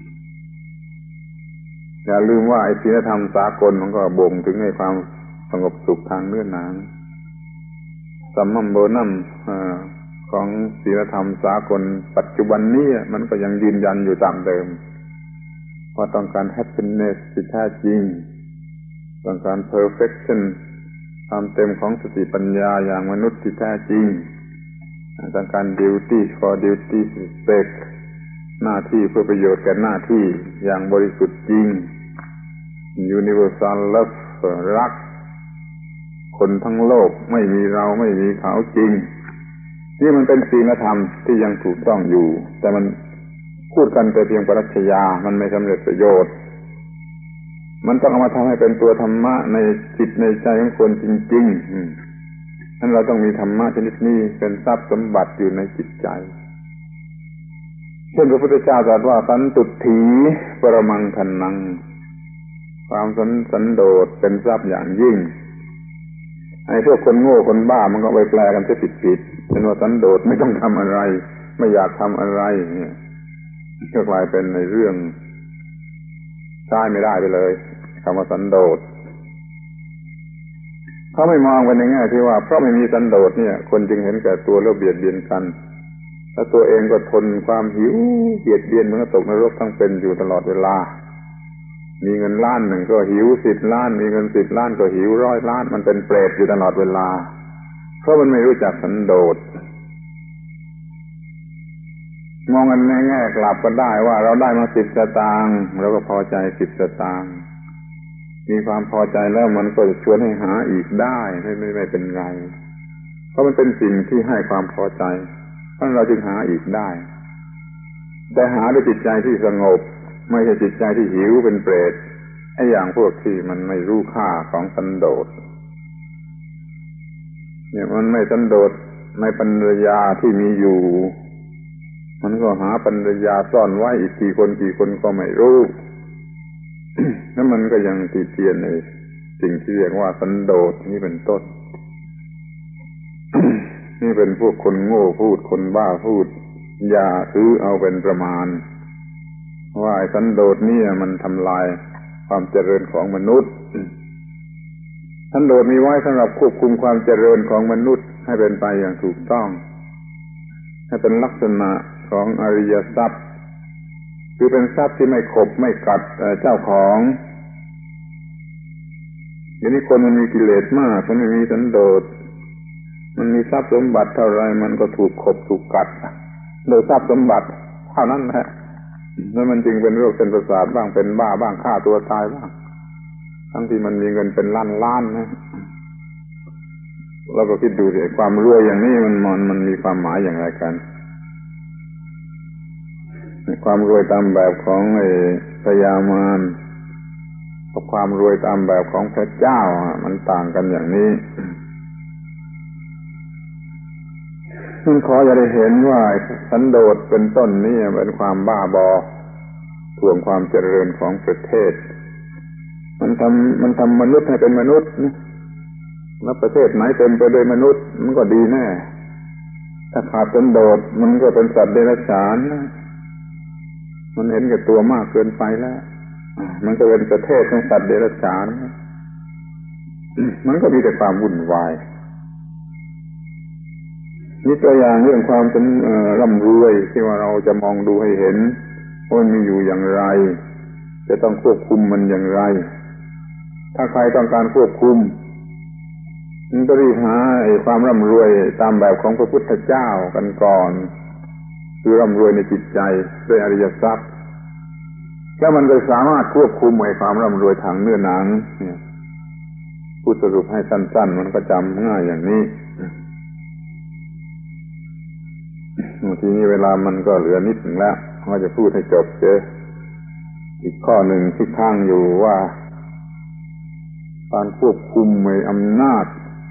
อย่าลืมว่าไอ้ศีลธรรมสากลมันก็บ่งถึงในความสงบสุขทางเนื้อหนังสัมมัมโบนัมของศีลธรรมสากลปัจจุบันนี้มันก็ยังยืนยันอยู่ตามเดิมว่าต้องการ happiness ที่แท้จริงต้องการ perfection ความเต็มของสติปัญญาอย่างมนุษย์ที่แท้จริงต้องการ duty for duty's sake หน้าที่เพื่อประโยชน์แก่หน้าที่อย่างบริสุทธิ์จริง universal love รักคนทั้งโลกไม่มีเราไม่มีเขาจริงนี่มันเป็นศีลธรรมที่ยังถูกต้องอยู่แต่มันพูดกันแต่เพียงปรัชญามันไม่สำเร็จประโยชน์มันต้องเอามาทำให้เป็นตัวธรรมะในจิตในใจของคนจริงๆนั้นเราต้องมีธรรมะชนิดนี้เป็นทรัพย์สมบัติอยู่ในจิตใจเช่นพระพุทธเจ้าตรัสว่าสันตุถีปรมังคนังความสันโดษเป็นทรัพย์อย่างยิ่งไอ้พวกคนโง่คนบ้ามันก็ไปแปลกันผิดเป็นว่าสันโดษไม่ต้องทำอะไรไม่อยากทำอะไรเนี่ยก็กลายเป็นในเรื่องใช้ไม่ได้ไปเลยคำว่าสันโดษเขาไม่มองกันในแง่ที่ว่าเพราะไม่มีสันโดษเนี่ยคนจึงเห็นแก่ตัวแล้วเบียดเบียนกันแล้วตัวเองก็ทนความหิวเบียดเบียนมันก็ตกนรกทั้งเป็นอยู่ตลอดเวลามีเงินล้านหนึ่งก็หิว10 ล้านมีเงิน10 ล้านก็หิว100 ล้านมันเป็นเปรตอยู่ตลอดเวลาเพราะมันไม่รู้จักสันโดษมองกันในแง่กลับก็ได้ว่าเราได้มา10 สตางค์เราก็พอใจ10 สตางค์มีความพอใจแล้วมันก็จะชวนให้หาอีกได้ไม่เป็นไรเพราะมันเป็นสิ่งที่ให้ความพอใจเพราะเราจึงหาอีกได้แต่หาด้วยจิตใจที่สงบไม่ใช่จิตใจที่หิวเป็นเปรตไอ้อย่างพวกที่มันไม่รู้ค่าของสันโดษเนี่ยมันไม่สันโดษในปัญญาที่มีอยู่มันก็หาปัญญาซ่อนไว้อีกกี่คนก็ไม่รู้ แล้วมันก็ยังติเตียนในสิ่งที่เรียกว่าสันโดษนี่เป็นต้น นี่เป็นพวกคนโง่พูดคนบ้าพูดอย่าถือเอาเป็นประมาณว่าไอ้สันโดษนี่มันทำลายความเจริญของมนุษย์สันโดษมีไว้สำหรับควบคุมความเจริญของมนุษย์ให้เป็นไปอย่างถูกต้องให้เป็นลักษณะของอริยทรัพย์คือเป็นทรัพย์ที่ไม่ขบไม่กัดเจ้าของอย่างนี้คนมันมีกิเลสมากมันไม่มีสันโดษมันมีทรัพย์สมบัติเท่าไรมันก็ถูกขบถูกกัดโดยทรัพย์สมบัติเท่านั้นแหละแล้วมันจึงเป็นโรคเส้นประสาทบ้างเป็นบ้าบ้างฆ่าตัวตายบ้างทั้งที่มันมีเงินเป็นล้านนะเราก็คิดดูสิความรวยอย่างนี้มันมีความหมายอย่างไรกันความรวยตามแบบของพญามารกับความรวยตามแบบของพระเจ้ามันต่างกันอย่างนี้ฉันขออย่าได้เห็นว่าสันโดษเป็นต้นนี่เป็นความบ้าบอถ่วงความเจริญของประเทศมันทำมนุษย์ให้เป็นมนุษย์นะแล้วประเทศไหนเต็มไปด้วยมนุษย์มันก็ดีแน่ถ้าขาดสันโดษมันก็เป็นสัตว์เดรัจฉานนะมันเห็นแก่ตัวมากเกินไปแล้วมันก็เป็นประเทศของสัตว์เดรัจฉานมันก็มีแต่ความวุ่นวายนี่ตัวอย่างเรื่องความเป็นร่ำรวยที่ว่าเราจะมองดูให้เห็นว่ามันมีอยู่อย่างไรจะต้องควบคุมมันอย่างไรถ้าใครต้องการควบคุมมันก็รีบหาความร่ำรวยตามแบบของพระพุทธเจ้ากันก่อนคือร่ำรวยในจิตใจด้วยอริยทรัพย์แล้วมันก็สามารถควบคุมไอ้ความร่ำรวยทางเนื้อหนังเนี่ยพูดสรุปให้สั้นๆมันก็จำง่ายอย่างนี้ทีนี้เวลามันก็เหลือนิดหนึ่งแล้วก็จะพูดให้จบเจออีกข้อหนึ่งที่ค้างอยู่ว่าการควบคุมในอำนาจ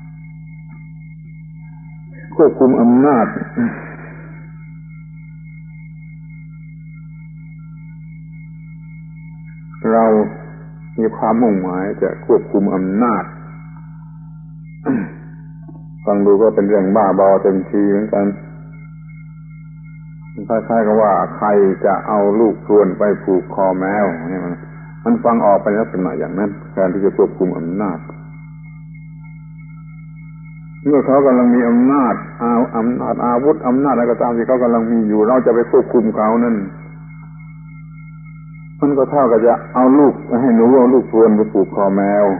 ควบคุมอำนาจเรามีความมุ่งหมายจะควบคุมอำนาจฟังดูก็เป็นเรื่องบ้าบอเต็มทีเหมือนกันคล้ายๆกับว่าใครจะเอาลูกพรวนไปผูกคอแมวเนี่ยมันฟังออกไปลักษณะอย่างนั้นการที่จะควบคุมอำนาจเมื่อเขากำลังมีอำนาจอาวุธอำนาจอะไรก็ตามที่เขากำลังมีอยู่เราจะไปควบคุมเขานั่นมันก็เท่ากับจะเอาลูกให้หนูเอาลูกพรวนไปผูกคอแมว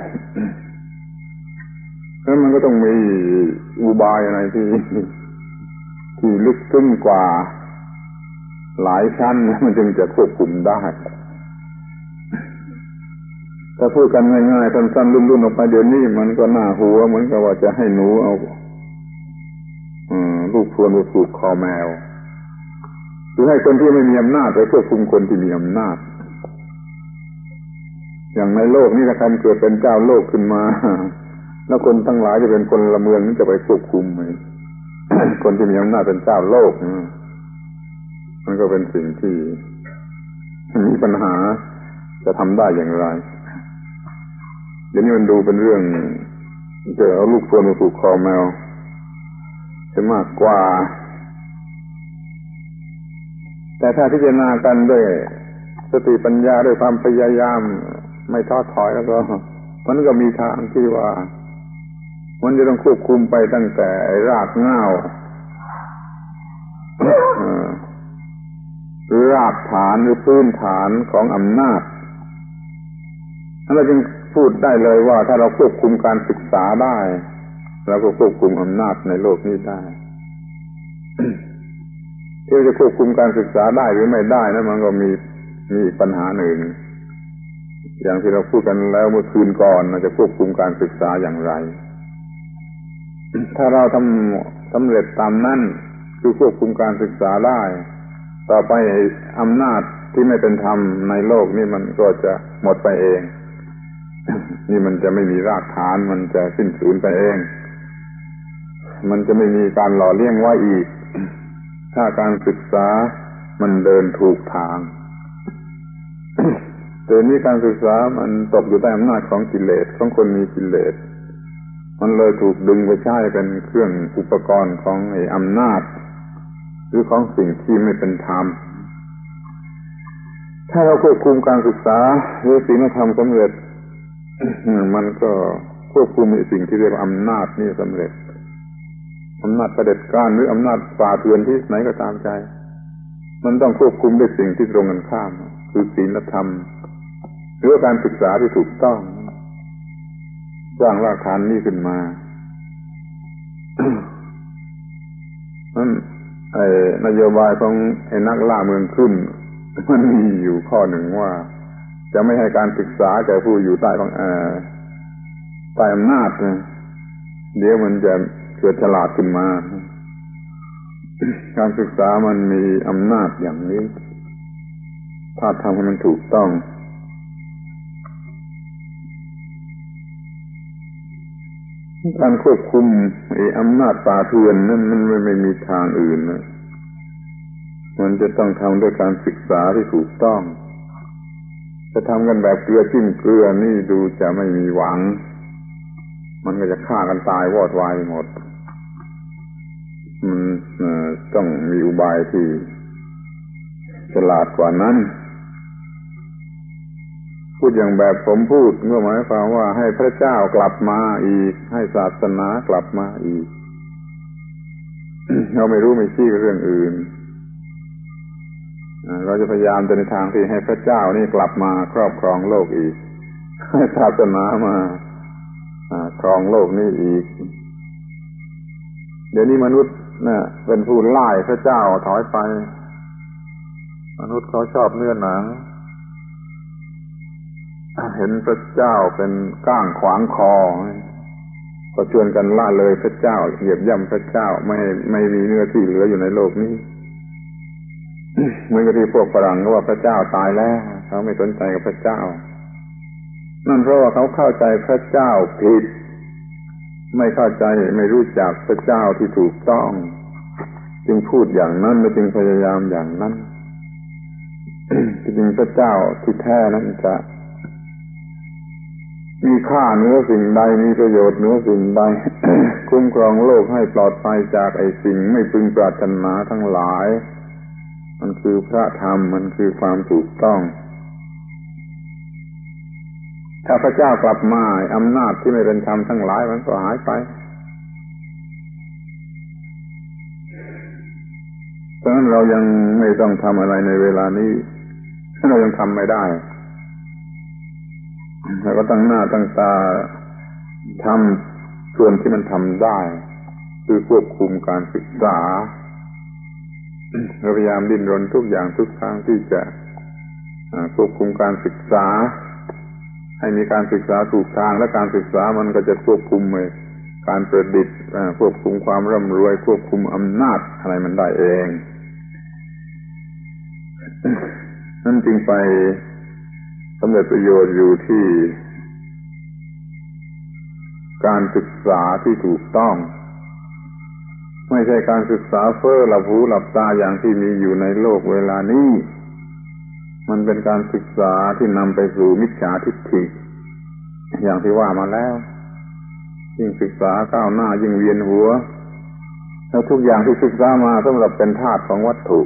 แล้วมันก็ต้องมีอุบายอะไรที่ลึกซึ้งกว่าหลายชั้นมันจึงจะควบคุมได้ถ้าพูดกันง่ายๆสั้นๆรุ่นๆออกไปเดี๋ยวนี้มันก็น่าหัวเหมือนกับว่าจะให้หนูเอาลูกพรวนไปผูกคอแมวหรือให้คนที่ไม่มีอำนาจไปควบคุมคนที่มีอำนาจอย่างในโลกนี้ถ้าใครเกิดเป็นเจ้าโลกขึ้นมาแล้วคนทั้งหลายจะเป็นคนละเมืองนี่จะไปควบคุมไหม คนที่มีอำนาจเป็นเจ้าโลกมันก็เป็นสิ่งที่มีปัญหาจะทำได้อย่างไรเดี๋ยวนี้มันดูเป็นเรื่องจะเอาลูกพรวนมาผูกคอแมวจะมากกว่าแต่ถ้าพิจารณากันด้วยสติปัญญาด้วยความพยายามไม่ท้อถอยแล้วก็มันก็มีทางที่ว่ามันจะต้องควบคุมไปตั้งแต่รากเหง้าหรือรากฐานหรือพื้นฐานของอำนาจเราจึงพูดได้เลยว่าถ้าเราควบคุมการศึกษาได้เราก็ควบคุมอำนาจในโลกนี้ได้ ที่จะควบคุมการศึกษาได้หรือไม่ได้นั้นมันก็มีปัญหาหนึ่งอย่างที่เราพูดกันแล้วเมื่อคืนก่อนเราจะควบคุมการศึกษาอย่างไร ถ้าเราสำเร็จตามนั้นคือควบคุมการศึกษาได้ต่อไปอำนาจที่ไม่เป็นธรรมในโลกนี่มันก็จะหมดไปเอง นี่มันจะไม่มีรากฐานมันจะสิ้นสูญไปเองมันจะไม่มีการหล่อเลี้ยงไว้อีกถ้าการศึกษามันเดินถูกทางแต่นี้การศึกษามันตกอยู่ใต้อำนาจของกิเลสของคนมีกิเลสมันเลยถูกดึงไปใช้เป็นเครื่องอุปกรณ์ของไอ้อำนาจหรือของสิ่งที่ไม่เป็นธรรมถ้าเราควบคุมการศึกษาหรือศีลธรรมสำเร็จ มันก็ควบคุมไอ้สิ่งที่เรียกว่าอำนาจนี่สำเร็จอำนาจเผด็จการหรืออำนาจฝ่าเถื่อนที่ไหนก็ตามใจมันต้องควบคุมด้วยสิ่งที่ตรงกันข้ามคือศีลธรรมหรือการศึกษาที่ถูกต้องสร้างรากฐานนี้ขึ้นมา นั่นนโยบายของนักล่าเมืองขึ้นมันมีอยู่ข้อหนึ่งว่าจะไม่ให้การศึกษาแก่ผู้อยู่ใต้ของใต้อำนาจเดี๋ยวมันจะเกิดฉลาดขึ้นมา การศึกษามันมีอำนาจอย่างนี้ถ้าทำให้มันถูกต้องการควบคุมอำนาจป่าเถื่อนนั้นมันไม่มีทางอื่นนะมันจะต้องทำด้วยการศึกษาที่ถูกต้องจะทำกันแบบเกลือจิ้มเกลือนี่ดูจะไม่มีหวังมันก็จะฆ่ากันตายวอดวายหมดมันต้องมีอุบายที่ฉลาดกว่านั้นพูดอย่างแบบผมพูดเมื่อหมายความว่าให้พระเจ้ากลับมาอีกให้ศาสนากลับมาอีก เราไม่รู้ไม่ชี้เรื่องอื่นเราจะพยายามในทางที่ให้พระเจ้านี่กลับมาครอบครองโลกอีกให้ศาสนามาครองโลกนี้อีกเดี๋ยวนี้มนุษย์เนี่ยเป็นผู้ไล่พระเจ้าถอยไปมนุษย์เขาชอบเนื้อหนังเห็นพระเจ้าเป็นก้างขวางคอก็ชวนกันละเลยพระเจ้าเหยียบย่ำพระเจ้าไม่มีเนื้อที่เหลืออยู่ในโลกนี้เหมือนกับที่พวกฝรั่งก็ว่าพระเจ้าตายแล้วเขาไม่สนใจกับพระเจ้านั่นเพราะว่าเขาเข้าใจพระเจ้าผิดไม่เข้าใจไม่รู้จักพระเจ้าที่ถูกต้องจึงพูดอย่างนั้นและจึงพยายามอย่างนั้น จริงพระเจ้าที่แท้นั้นจะมีค่าเหนือสิ่งใดมีประโยชน์เหนือสิ่งใด คุ้มครองโลกให้ปลอดภัยจากไอ้สิ่งไม่พึงปรารถนาทั้งหลายมันคือพระธรรมมันคือความถูกต้องถ้าพระเจ้ากลับมาอำนาจที่ไม่เป็นธรรมทั้งหลายมันก็หายไปเพราะฉะนั้นเรายังไม่ต้องทำอะไรในเวลานี้เรายังทำไม่ได้เราก็ตั้งหน้าตั้งตาทำส่วนที่มันทำได้คือควบคุมการศึกษาเราพยายามดิ้นรนทุกอย่างทุกทางที่จะควบคุมการศึกษาให้มีการศึกษาถูกทางและการศึกษามันก็จะควบคุมการประดิษฐ์ควบคุมความร่ำรวยควบคุมอำนาจอะไรมันได้เองนั่นจึงไปสำเร็จประโยชน์อยู่ที่การศึกษาที่ถูกต้องไม่ใช่การศึกษาเฟ้อหลับหูหลับตาอย่างที่มีอยู่ในโลกเวลานี้มันเป็นการศึกษาที่นำไปสู่มิจฉาทิฏฐิอย่างที่ว่ามาแล้วยิ่งศึกษาก้าวหน้ายิ่งเวียนหัวแล้วทุกอย่างที่ศึกษามาสำหรับเป็นธาตุของวัตถุ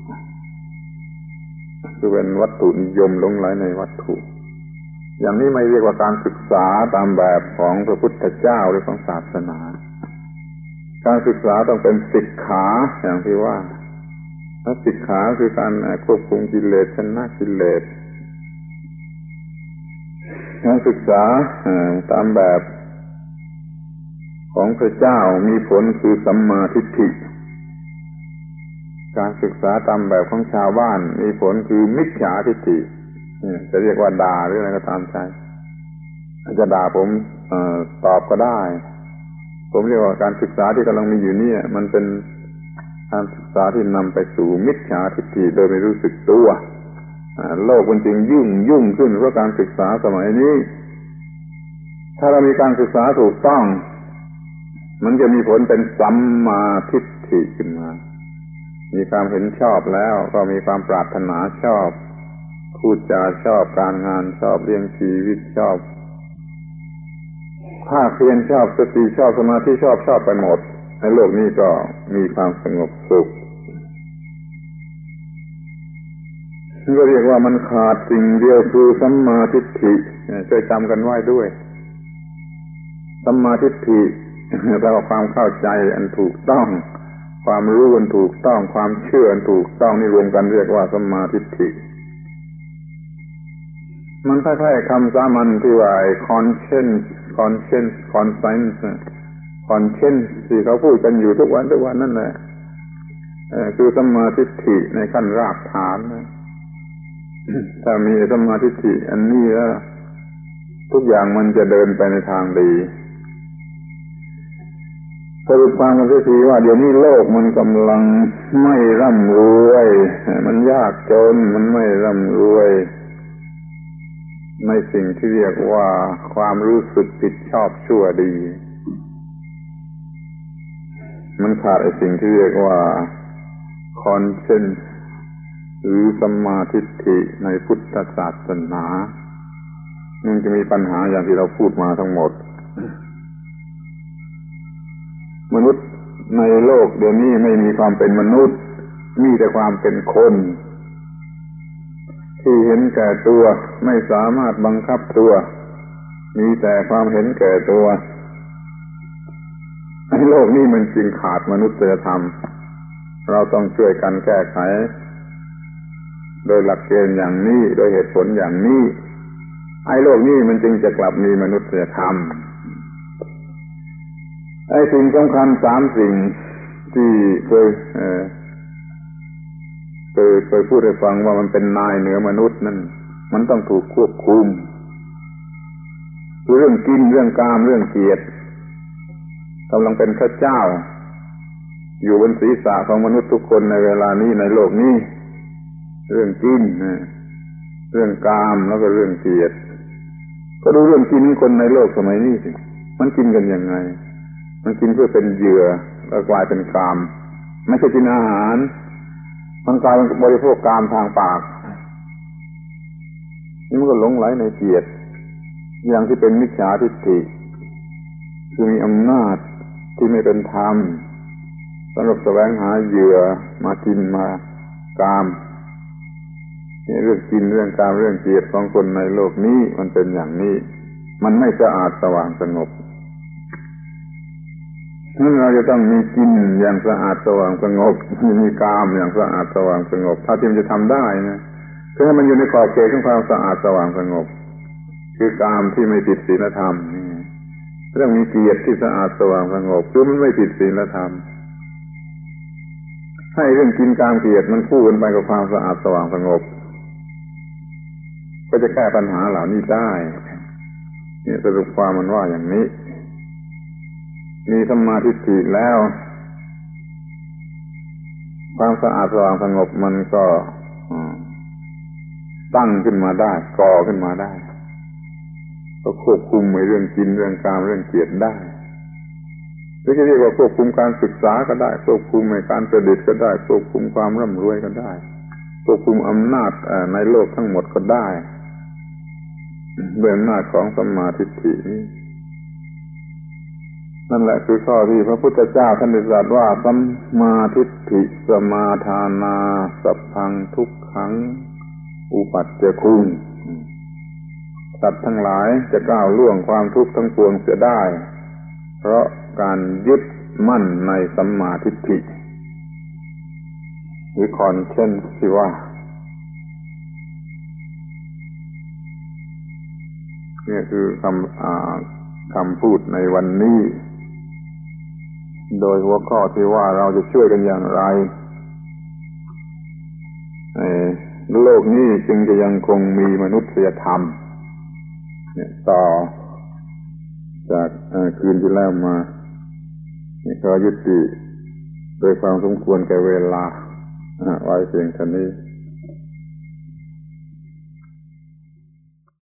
คือเป็นวัตถุนิยมหลงไหลในวัตถุอย่างนี้ไม่เรียกว่าการศึกษาตามแบบของพระพุทธเจ้าหรือของศาสนาการศึกษาต้องเป็นสิกขาอย่างที่ว่าและสิกขาคือการควบคุมกิเลสชนะกิเลสการศึกษาตามแบบของพระเจ้ามีผลคือสัมมาทิฏฐิการศึกษาตามแบบของชาวบ้านมีผลคือมิจฉาทิฏฐิจะเรียกว่าด่าหรืออะไรก็ตามใจจะด่าผมตอบก็ได้ผมเรียกว่าการศึกษาที่กำลังมีอยู่นี่มันเป็นการศึกษาที่นำไปสู่มิจฉาทิฏฐิโดยไม่รู้สึกตัวโลกมันจึงยุ่งขึ้นเพราะการศึกษาสมัยนี้ถ้าเรามีการศึกษาถูกต้องมันจะมีผลเป็นสัมมาทิฏฐิขึ้นมามีความเห็นชอบแล้วก็มีความปรารถนาชอบพูดจาชอบการงานชอบเลี้ยงชีวิตชอบภาคเพียรชอบสติชอบสมาธิชอบไปหมดในโลกนี้ก็มีความสงบสุขก็เรียกว่ามันขาดสิ่งเดียวคือสัมมาทิฏฐิช่วยจำกันไว้ด้วยสัมมาทิฏฐิแปลว่าความเข้าใจอันถูกต้องความรู้อันถูกต้องความเชื่ออันถูกต้องนี่รวมกันเรียกว่าสัมมาทิฏฐิมันคล้ายๆคำสามัญที่ว่า conscienceที่เขาพูดกันอยู่ทุกวันนั่นแหละคือสัมมาทิฏฐิในขั้นรากฐานนะถ้ามีสัมมาทิฏฐิอันนี้แล้วทุกอย่างมันจะเดินไปในทางดีสรุปความกันสักทีว่าเดี๋ยวนี้โลกมันกำลังไม่ร่ำรวยมันยากจนมันไม่ร่ำรวยในสิ่งที่เรียกว่าความรู้สึกผิดชอบชั่วดีมันขาดไอ้สิ่งที่เรียกว่า conscience หรือสัมมาทิฏฐิในพุทธศาสนามันจะมีปัญหาอย่างที่เราพูดมาทั้งหมดมนุษย์ในโลกเดี๋ยวนี้ไม่มีความเป็นมนุษย์มีแต่ความเป็นคนที่เห็นแก่ตัวไม่สามารถบังคับตัวมีแต่ความเห็นแก่ตัวในโลกนี้มันจึงขาดมนุษยธรรมเราต้องช่วยกันแก้ไขโดยหลักเกณฑ์อย่างนี้โดยเหตุผลอย่างนี้ไอ้โลกนี้มันจึงจะกลับมีมนุษยธรรมไอ้สิ่งสำคัญ3สิ่งที่เคยพูดให้ฟังว่ามันเป็นนายเหนือมนุษย์นั่นมันต้องถูกควบคุมรื่องกินเรื่องกามเรื่องเกียรติกำลังเป็นพระเจ้าอยู่บนศีรษะของมนุษย์ทุกคนในเวลานี้ในโลกนี้เรื่องกินเรื่องกามแล้วก็เรื่องเกียรติก็ดูเรื่องกินคนในโลกสมัยนี้สิมันกินกันยังไงมันกินเพื่อเป็นเหยื่อแล้วกลายเป็นกามไม่ใช่กินอาหารมันกลายเป็นบริโภคกามทางปากนี่มันก็หลงไหลในเกียรติอย่างที่เป็นมิจฉาทิฏฐิคือมีอำนาจที่ไม่เป็นธรรมสำหรับแสวงหาเหยื่อมากินมากามนี่เรื่องกินเรื่องกามเรื่องเกียรติของคนในโลกนี้มันเป็นอย่างนี้มันไม่สะอาดสว่างสงบนั่นเราจะต้องมีกินอย่างสะอาดสว่างสงบมีกามอย่างสะอาดสว่างสงบถ้าที่มันจะทำได้นะคือให้มันอยู่ในขอบเขตของความสะอาดสว่างสงบคือกามที่ไม่ผิดศีลธรรมนี่เรื่องมีเกียรติที่สะอาดสว่างสงบคือมันไม่ผิดศีลธรรมให้เรื่องกินกามเกียรติมันคู่กันไปกับความสะอาดสว่างสงบก็จะแก้ปัญหาเหล่านี้ได้เนี่ยสรุปความมันว่าอย่างนี้มีสัมมาทิฏฐิแล้วความสะอาดสว่างสงบมันก็ตั้งขึ้นมาได้ก่อขึ้นมาได้ก็ควบคุมในเรื่องกินเรื่องกามเรื่องเกียรติได้หรือจะเรียกว่าควบคุมการศึกษาก็ได้ควบคุมในการประดิษฐ์ก็ได้ควบคุมความร่ำรวยก็ได้ควบคุมอำนาจในโลกทั้งหมดก็ได้ด้วยอำนาจของสัมมาทิฏฐินี้นั่นแหละคือข้อที่พระพุทธเจ้าท่านได้ตรัสว่าสัมมาทิฏฐิสมาทานาสัพพังทุกขังอุปัชฌคุงสัตว์ทั้งหลายจะก้าวล่วงความทุกข์ทั้งปวงเสียได้เพราะการยึดมั่นในสัมมาทิฏฐิหรือคอนเช่นที่ว่านี่คือคำพูดในวันนี้โดยหัวข้อที่ว่าเราจะช่วยกันอย่างไรโลกนี้จึงจะยังคงมีมนุษยธรรมต่อจากคืนที่แล้วมาขอยุติโดยความสมควรแก่เวลาไว้เพียงเท่านี้